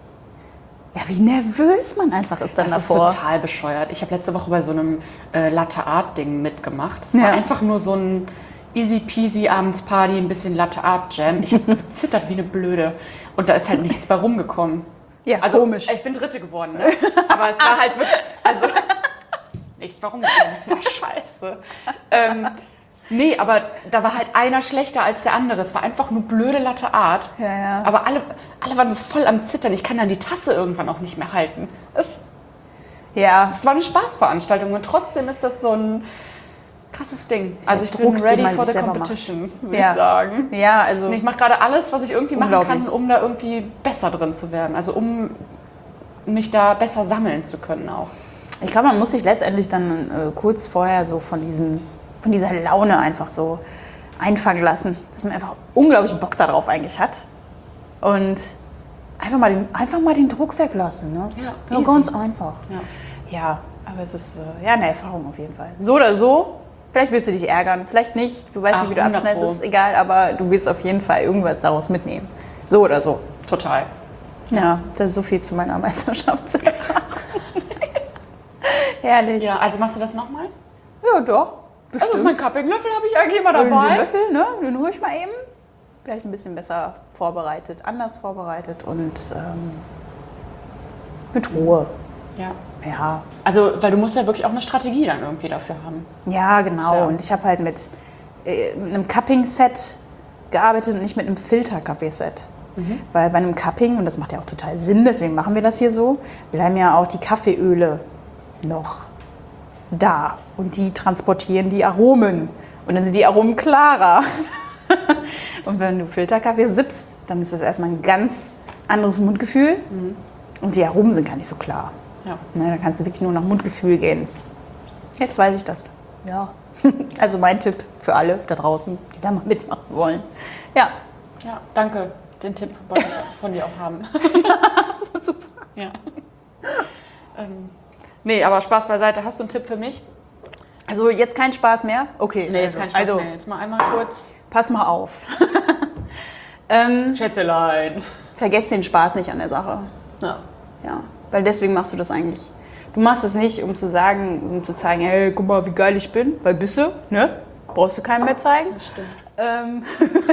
ja, wie nervös man einfach ist dann das davor. Das ist total bescheuert. Ich habe letzte Woche bei so einem äh, Latte-Art-Ding mitgemacht. Das war ja. einfach nur so ein easy peasy Abendsparty, ein bisschen Latte-Art-Jam. Ich habe gezittert wie eine Blöde. Und da ist halt nichts bei rumgekommen. Ja, also, komisch. Ich bin Dritte geworden, ne? Aber es war halt wirklich, also nichts bei rumgekommen. War scheiße. Ähm, nee, aber da war halt einer schlechter als der andere. Es war einfach nur blöde Latte-Art. Ja, ja. Aber alle, alle waren so voll am Zittern. Ich kann dann die Tasse irgendwann auch nicht mehr halten. Es, ja. es war eine Spaßveranstaltung und trotzdem ist das so ein krasses Ding. Also ich Druck, bin ready den man for sich the selber competition, würde Ja. ich sagen. Ja, also Und ich mache gerade alles, was ich irgendwie machen kann, unglaublich. um da irgendwie besser drin zu werden. Also um mich da besser sammeln zu können auch. ich glaube, man muss sich letztendlich dann äh, kurz vorher so von, diesem, von dieser Laune einfach so einfangen lassen, dass man einfach unglaublich Bock darauf eigentlich hat. Und einfach mal den, einfach mal den Druck weglassen. Ne? Ja, ja easy. ganz einfach. Ja. Ja, aber es ist äh, ja, eine Erfahrung auf jeden Fall. So oder so, vielleicht wirst du dich ärgern, vielleicht nicht. Du weißt Ach, nicht, wie du hundert abschneidest, Pro. ist egal, aber du wirst auf jeden Fall irgendwas daraus mitnehmen. So oder so. Total. Ja, das ist so viel zu meiner Meisterschaftserfahrung. Herrlich. Ja, also machst du das nochmal? Ja, doch. Also mein Cupping-Löffel habe ich eigentlich immer Den dabei. Löffel, ne? Den hole ich mal eben. Vielleicht ein bisschen besser vorbereitet, anders vorbereitet und ähm, mit Ruhe. Ja. Ja, Also, weil du musst ja wirklich auch eine Strategie dann irgendwie dafür haben. ja genau. So. Und ich habe halt mit, äh, mit einem Cupping-Set gearbeitet und nicht mit einem Filter-Kaffeeset. Mhm. Weil bei einem Cupping, und das macht ja auch total Sinn, deswegen machen wir das hier so, bleiben ja auch die Kaffeeöle noch da. Und die transportieren die Aromen. Und dann sind die Aromen klarer. Und wenn du Filterkaffee sippst, dann ist das erstmal ein ganz anderes Mundgefühl. Mhm. Und die Aromen sind gar nicht so klar. Ja. Ne, dann kannst du wirklich nur nach Mundgefühl gehen. Jetzt weiß ich das. Ja. Also mein Tipp für alle da draußen, die da mal mitmachen wollen. Ja. Ja, danke. Den Tipp wollte ich von dir auch haben. So super. Ja. ähm, nee, aber Spaß beiseite. Hast du einen Tipp für mich? Also jetzt kein Spaß mehr? Okay. Nee, jetzt also, kein Spaß also, mehr. Jetzt mal einmal kurz. pass mal auf. ähm, Schätzelein. vergesst den Spaß nicht an der Sache. Ja. Ja, weil deswegen machst du das eigentlich. Du machst es nicht, um zu sagen, um zu zeigen, hey, guck mal, wie geil ich bin, weil bist du, ne? Brauchst du keinem mehr zeigen. Das stimmt. Ähm,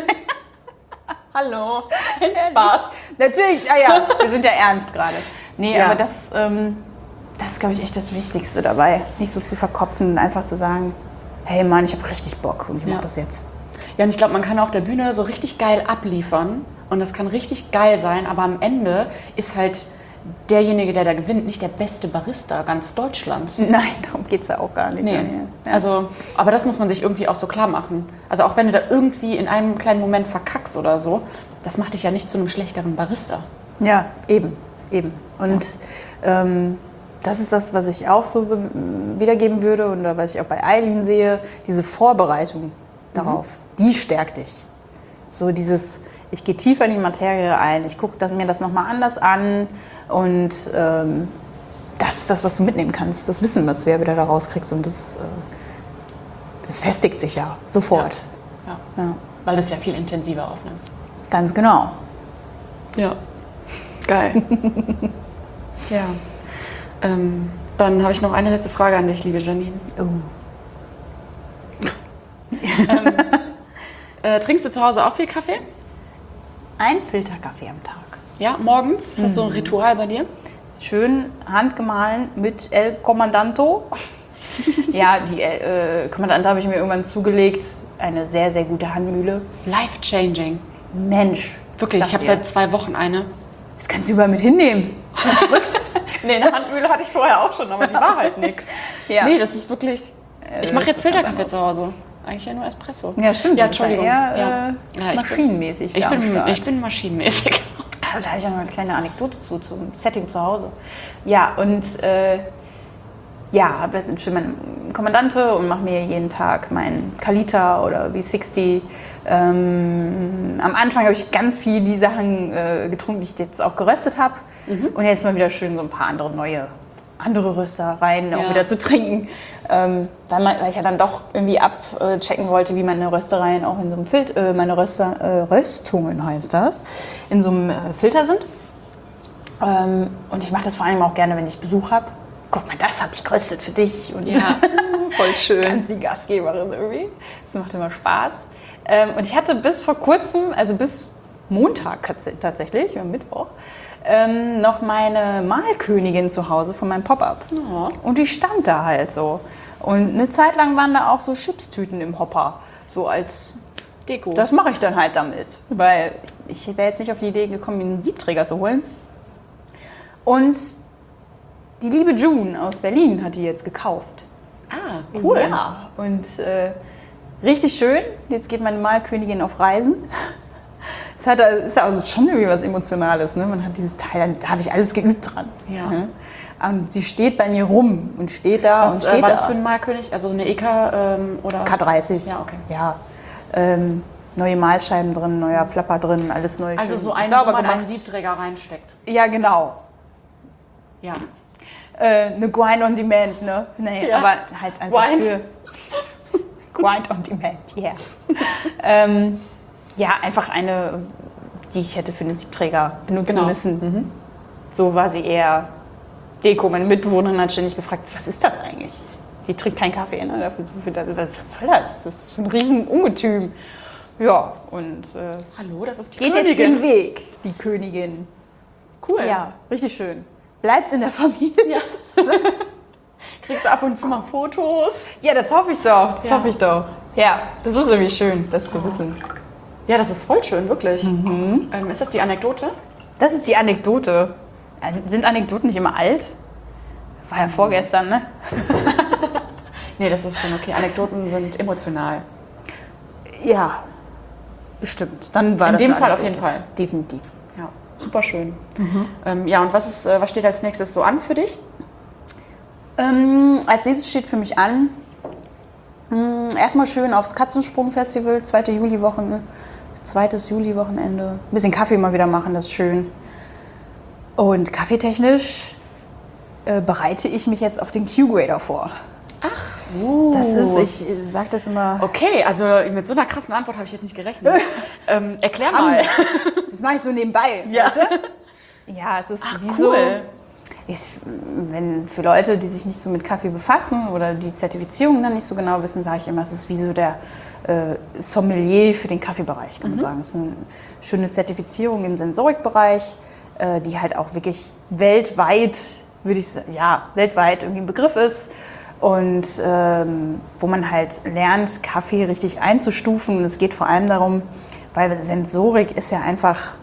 Hallo. Kein Spaß. Natürlich, ah ja, wir sind ja ernst gerade. Nee, Ja. aber das, ähm, das ist, glaube ich, echt das Wichtigste dabei. Nicht so zu verkopfen, einfach zu sagen, hey Mann, ich habe richtig Bock und ich Ja. mach das jetzt. Ja, und ich glaube, man kann auf der Bühne so richtig geil abliefern und das kann richtig geil sein, aber am Ende ist halt derjenige, der da gewinnt, nicht der beste Barista ganz Deutschlands. Nein, darum geht es ja auch gar nicht. Nee. Ja. Also, aber das muss man sich irgendwie auch so klar machen. Also auch wenn du da irgendwie in einem kleinen Moment verkackst oder so, das macht dich ja nicht zu einem schlechteren Barista. Ja, eben, eben. Und ja. ähm, das ist das, was ich auch so be- wiedergeben würde und was ich auch bei Eileen sehe, diese Vorbereitung darauf, mhm. die stärkt dich. So dieses, ich gehe tiefer in die Materie ein, ich gucke mir das nochmal anders an und ähm, das ist das, was du mitnehmen kannst, das Wissen, was du ja wieder da rauskriegst und das, äh, das festigt sich ja sofort. Ja. Ja. Ja. Weil du es ja viel intensiver aufnimmst. Ganz genau. Ja, geil. ja. Ähm, dann habe ich noch eine letzte Frage an dich, liebe Janine. Oh. ähm, äh, trinkst du zu Hause auch viel Kaffee? Ein Filterkaffee am Tag. Ja, morgens? Ist das so ein Ritual bei dir? Schön handgemahlen mit El Commandanto. ja, die äh, Commandanto habe ich mir irgendwann zugelegt. Eine sehr, sehr gute Handmühle. Life-changing. Mensch. Wirklich, ich habe seit zwei Wochen eine. Das kannst du überall mit hinnehmen. Verrückt. Nee, eine Handmühle hatte ich vorher auch schon, aber die war halt nix. Ja. Nee, das ist wirklich... Ich mache jetzt Filterkaffee zu Hause. Eigentlich ja nur Espresso. Ja, stimmt. Ja, Entschuldigung. Ja, ja. Äh, ja, maschinenmäßig ich da bin, am Start. Ich bin maschinenmäßig. Da habe ich ja noch eine kleine Anekdote zu, zum Setting zu Hause. Ja, und äh, ja, habe schon meine Kommandante und mache mir jeden Tag meinen Kalita oder V sechzig. Ähm, am Anfang habe ich ganz viel die Sachen äh, getrunken, die ich jetzt auch geröstet habe. Mhm. Und jetzt mal wieder schön so ein paar andere neue andere Röstereien auch ja. wieder zu trinken. Ähm, weil, man, weil ich ja dann doch irgendwie abchecken wollte, wie meine Röstereien auch in so einem Filter, äh, meine Röster, äh, Röstungen heißt das, in so einem äh, Filter sind. Ähm, und ich mache das vor allem auch gerne, wenn ich Besuch habe. Guck mal, das habe ich geröstet für dich. Und ja, voll schön. Ganz die Gastgeberin irgendwie. Das macht immer Spaß. Ähm, und ich hatte bis vor kurzem, also bis Montag tatsächlich, am Mittwoch, ähm, noch meine Malkönigin zu Hause von meinem Pop-Up. Ja. Und die stand da halt so. Und eine Zeit lang waren da auch so Chipstüten im Hopper. So als Deko. Das mache ich dann halt damit. Weil ich wäre jetzt nicht auf die Idee gekommen, mir einen Siebträger zu holen. Und die liebe June aus Berlin hat die jetzt gekauft. Ah, cool. Ja, und äh, richtig schön. Jetzt geht meine Malkönigin auf Reisen. Das hat, ist also schon irgendwie was Emotionales. Ne? Man hat dieses Teil, da habe ich alles geübt dran. Ja. Ne? Und sie steht bei mir rum und steht da was, und steht äh, war da. das für ein Malkönig? Also eine E K ähm, oder? K dreißig. Ja, okay. Ja. Ähm, neue Malscheiben drin, neuer Flapper drin, alles neu. Also schön so ein, sauber wo man gemacht. einen Siebträger reinsteckt. Ja, genau. Ja. Äh, eine Grind on Demand, ne? Nee, Ja. aber halt einfach Grind. für Grind on Demand, yeah. ähm, ja, einfach eine, die ich hätte für einen Siebträger benutzen Genau. müssen. Mhm. So war sie eher Deko. Meine Mitbewohnerin hat ständig gefragt, was ist das eigentlich? Die trinkt keinen Kaffee, ne? Dafür, was soll das? Das ist so ein riesen Ungetüm. Ja, und äh, Hallo, das ist die geht Königin. jetzt ihren Weg, die Königin. Cool. Ja, richtig schön. Bleibt in der Familie. Ja. Kriegst du ab und zu mal Fotos? Ja, das hoffe ich doch. Das Ja. hoffe ich doch. Ja, das ist irgendwie schön, das zu wissen. Ja, das ist voll schön, wirklich. Mhm. Ähm, ist das die Anekdote? Das ist die Anekdote. Sind Anekdoten nicht immer alt? War ja vorgestern, ne? Nee, das ist schon okay. Anekdoten sind emotional. Ja, bestimmt. Dann war In das dem eine Fall auf Anekdote. jeden Fall. Definitiv. Ja, super schön. Mhm. Ähm, ja, und was, ist, äh, was steht als nächstes so an für dich? Ähm, als nächstes steht für mich an, mh, erstmal schön aufs Katzensprung-Festival, zweite Juliwochen, zweites Juliwochenende. Ein bisschen Kaffee mal wieder machen, das ist schön. Und kaffeetechnisch äh, bereite ich mich jetzt auf den Q-Grader vor. Ach, uh. Das ist, ich sage das immer. Okay, also mit so einer krassen Antwort habe ich jetzt nicht gerechnet. ähm, erklär mal. Das mache ich so nebenbei. Ja. Weißt du? Ja, es ist Ach, wie cool. so. Ist, wenn für Leute, die sich nicht so mit Kaffee befassen oder die Zertifizierung dann nicht so genau wissen, sage ich immer, es ist wie so der äh, Sommelier für den Kaffeebereich, kann man Mhm. sagen. Es ist eine schöne Zertifizierung im Sensorikbereich, äh, die halt auch wirklich weltweit, würde ich sagen, ja, weltweit irgendwie ein Begriff ist. Und ähm, wo man halt lernt, Kaffee richtig einzustufen. Und es geht vor allem darum, weil Sensorik ist ja einfach,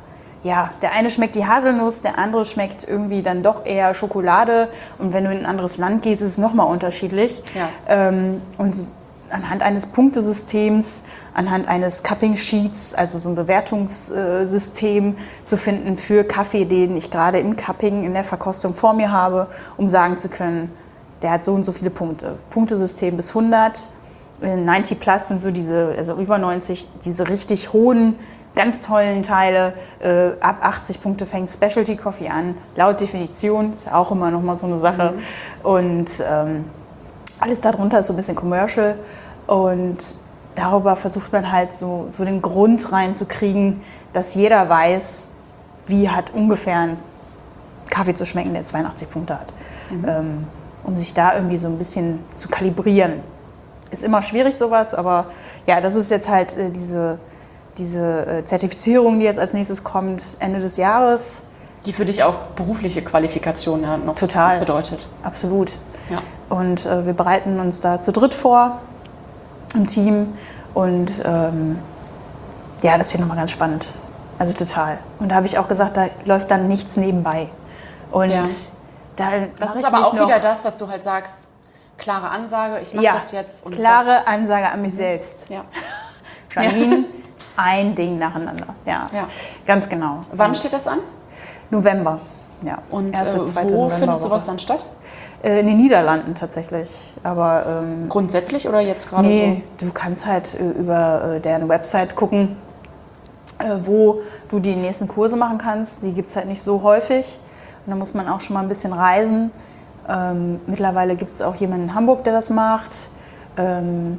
ja, der eine schmeckt die Haselnuss, der andere schmeckt irgendwie dann doch eher Schokolade. Und wenn du in ein anderes Land gehst, ist es nochmal unterschiedlich. Ja. Ähm, und so anhand eines Punktesystems, anhand eines Cupping-Sheets, also so ein Bewertungssystem zu finden für Kaffee, den ich gerade im Cupping, in der Verkostung vor mir habe, um sagen zu können, der hat so und so viele Punkte. Punktesystem bis hundert, neunzig plus sind so diese, also über neunzig, diese richtig hohen, ganz tollen Teile. Äh, ab achtzig Punkte fängt Specialty Coffee an, laut Definition, ist ja auch immer noch mal so eine Sache. Mhm. Und ähm, alles darunter ist so ein bisschen Commercial und darüber versucht man halt so, so den Grund reinzukriegen, dass jeder weiß, wie hat ungefähr ein Kaffee zu schmecken, der zweiundachtzig Punkte hat. Mhm. Ähm, um sich da irgendwie so ein bisschen zu kalibrieren. Ist immer schwierig sowas, aber ja, das ist jetzt halt äh, diese, diese äh, Zertifizierung, die jetzt als nächstes kommt, Ende des Jahres. Die für dich auch berufliche Qualifikation ja noch Total bedeutet. Absolut. Ja. Und äh, wir bereiten uns da zu dritt vor im Team und ähm, ja, das wird nochmal ganz spannend. Also total. Und da habe ich auch gesagt, da läuft dann nichts nebenbei. Und ja. da das mach ist ich aber nicht auch noch, wieder das, dass du halt sagst, klare Ansage, ich mache ja, das jetzt. Und klare das, Ansage an mich selbst. ja. Janine, ein Ding nacheinander. Ja, Ja. ganz genau. Wann Und steht das an? November. Ja. Und Erste, äh, zweite wo Novemberwoche. findet sowas dann statt? Äh, in den Niederlanden tatsächlich. Aber ähm, Grundsätzlich oder jetzt gerade nee, du kannst halt äh, über äh, deren Website gucken, äh, wo du die nächsten Kurse machen kannst. Die gibt es halt nicht so häufig. Und da muss man auch schon mal ein bisschen reisen. Ähm, mittlerweile gibt es auch jemanden in Hamburg, der das macht. Ähm,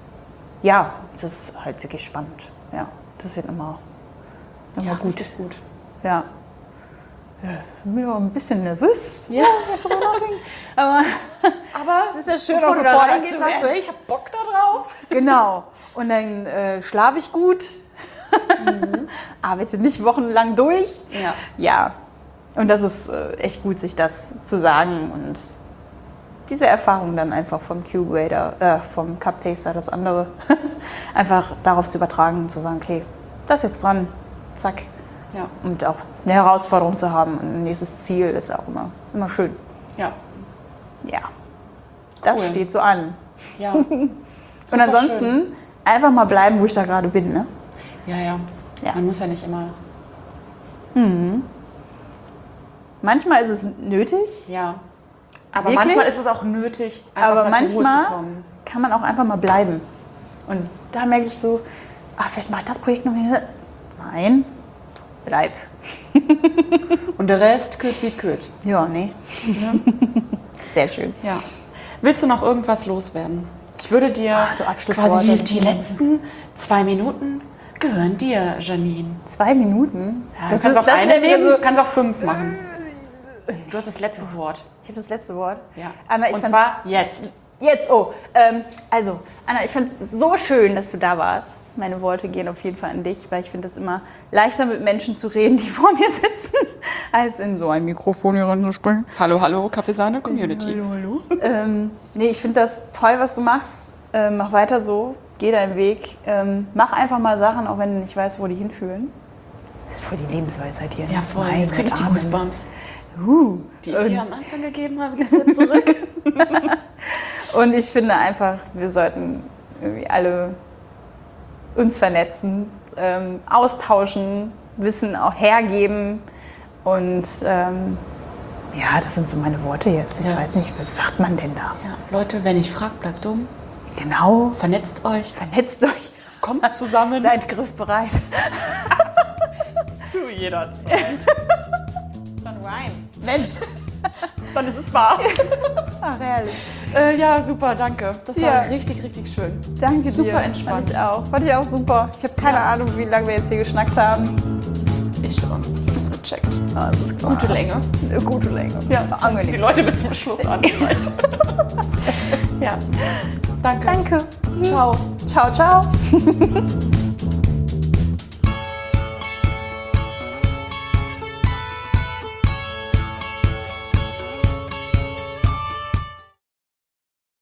ja, das ist halt wirklich spannend. Ja, das wird immer, immer so? Ja, gut. richtig gut. Ja. Ja, ich bin auch ein bisschen nervös. Ja. was darüber nachdenken. Aber Aber es ist ja schön, bevor auch du da gefordert reingehst, zu sagst du, werden. hey, ich hab Bock da drauf. Genau. Und dann äh, schlafe ich gut, mhm. arbeite nicht wochenlang durch. Ja. Ja. Und das ist äh, echt gut, sich das zu sagen und diese Erfahrung dann einfach vom Q-Grader, äh, vom Cup Taster, das andere, einfach darauf zu übertragen und zu sagen, okay, das ist jetzt dran, zack. Ja. Und auch eine Herausforderung zu haben und ein nächstes Ziel ist auch immer, immer schön. Ja. Ja, das Cool. steht so an. Ja. Und Super ansonsten schön. einfach mal bleiben, wo ich da gerade bin. Ne? Ja, ja, Ja. Man muss ja nicht immer. Manchmal ist es nötig, Ja. Aber Wirklich? manchmal ist es auch nötig, einfach aber mal zur Ruhe zu manchmal kommen. kann man auch einfach mal bleiben. Und da merke ich so, ach, vielleicht mache ich das Projekt noch wieder. Nein, bleib. Und der Rest kürt wie kürt. Ja, nee. Sehr schön. Ja. Willst du noch irgendwas loswerden? Ich würde dir Ach, so Abschlussworte. quasi die letzten zwei Minuten gehören dir, Janine. Zwei Minuten? Ja, du kannst auch das eine ja wieder nehmen, so, kannst auch fünf machen. Du hast das letzte Wort. ich habe das letzte Wort. Ja. Anna, ich Und fand's- zwar jetzt. Jetzt, oh. Ähm, also, Anna, ich fand es so schön, dass du da warst. Meine Worte gehen auf jeden Fall an dich, weil ich finde es immer leichter, mit Menschen zu reden, die vor mir sitzen, als in so ein Mikrofon hier reinzusprechen. Hallo, hallo, Kaffeesahne Community. Hallo, hallo. ähm, nee, ich finde das toll, was du machst. Ähm, mach weiter so, geh deinen Weg. Ähm, mach einfach mal Sachen, auch wenn du nicht weißt, wo die hinführen. Das ist voll die Lebensweisheit hier. ne? Ja, voll. Mein Jetzt krieg ich die Amen. Goosebumps. Uh, Die ich und, dir am Anfang gegeben habe, gibst du jetzt zurück. und ich finde einfach, wir sollten irgendwie alle uns vernetzen, ähm, austauschen, Wissen auch hergeben. Und ähm, ja, das sind so meine Worte jetzt. Ich Ja. weiß nicht, was sagt man denn da? Ja, Leute, wenn ich frag, bleibt dumm. Genau, Vernetzt euch. vernetzt euch, Kommt zusammen. seid griffbereit. Zu jeder Zeit. Das war ein Rhyme. Mensch, Dann ist es wahr. ach herrlich. äh, ja, super, danke. Das war Ja. richtig, richtig schön. Danke dir. Super entspannt. Fand ich auch. Fand ich auch super. Ich habe keine Ja. Ahnung, wie lange wir jetzt hier geschnackt haben. Ich schon. Das ist gecheckt. Ah, das ist klar. Gute Länge. Eine gute Länge. Ja, das hört sich die angenehm. Leute bis zum Schluss an. Ja. Danke. Danke. Ciao. Ciao, ciao.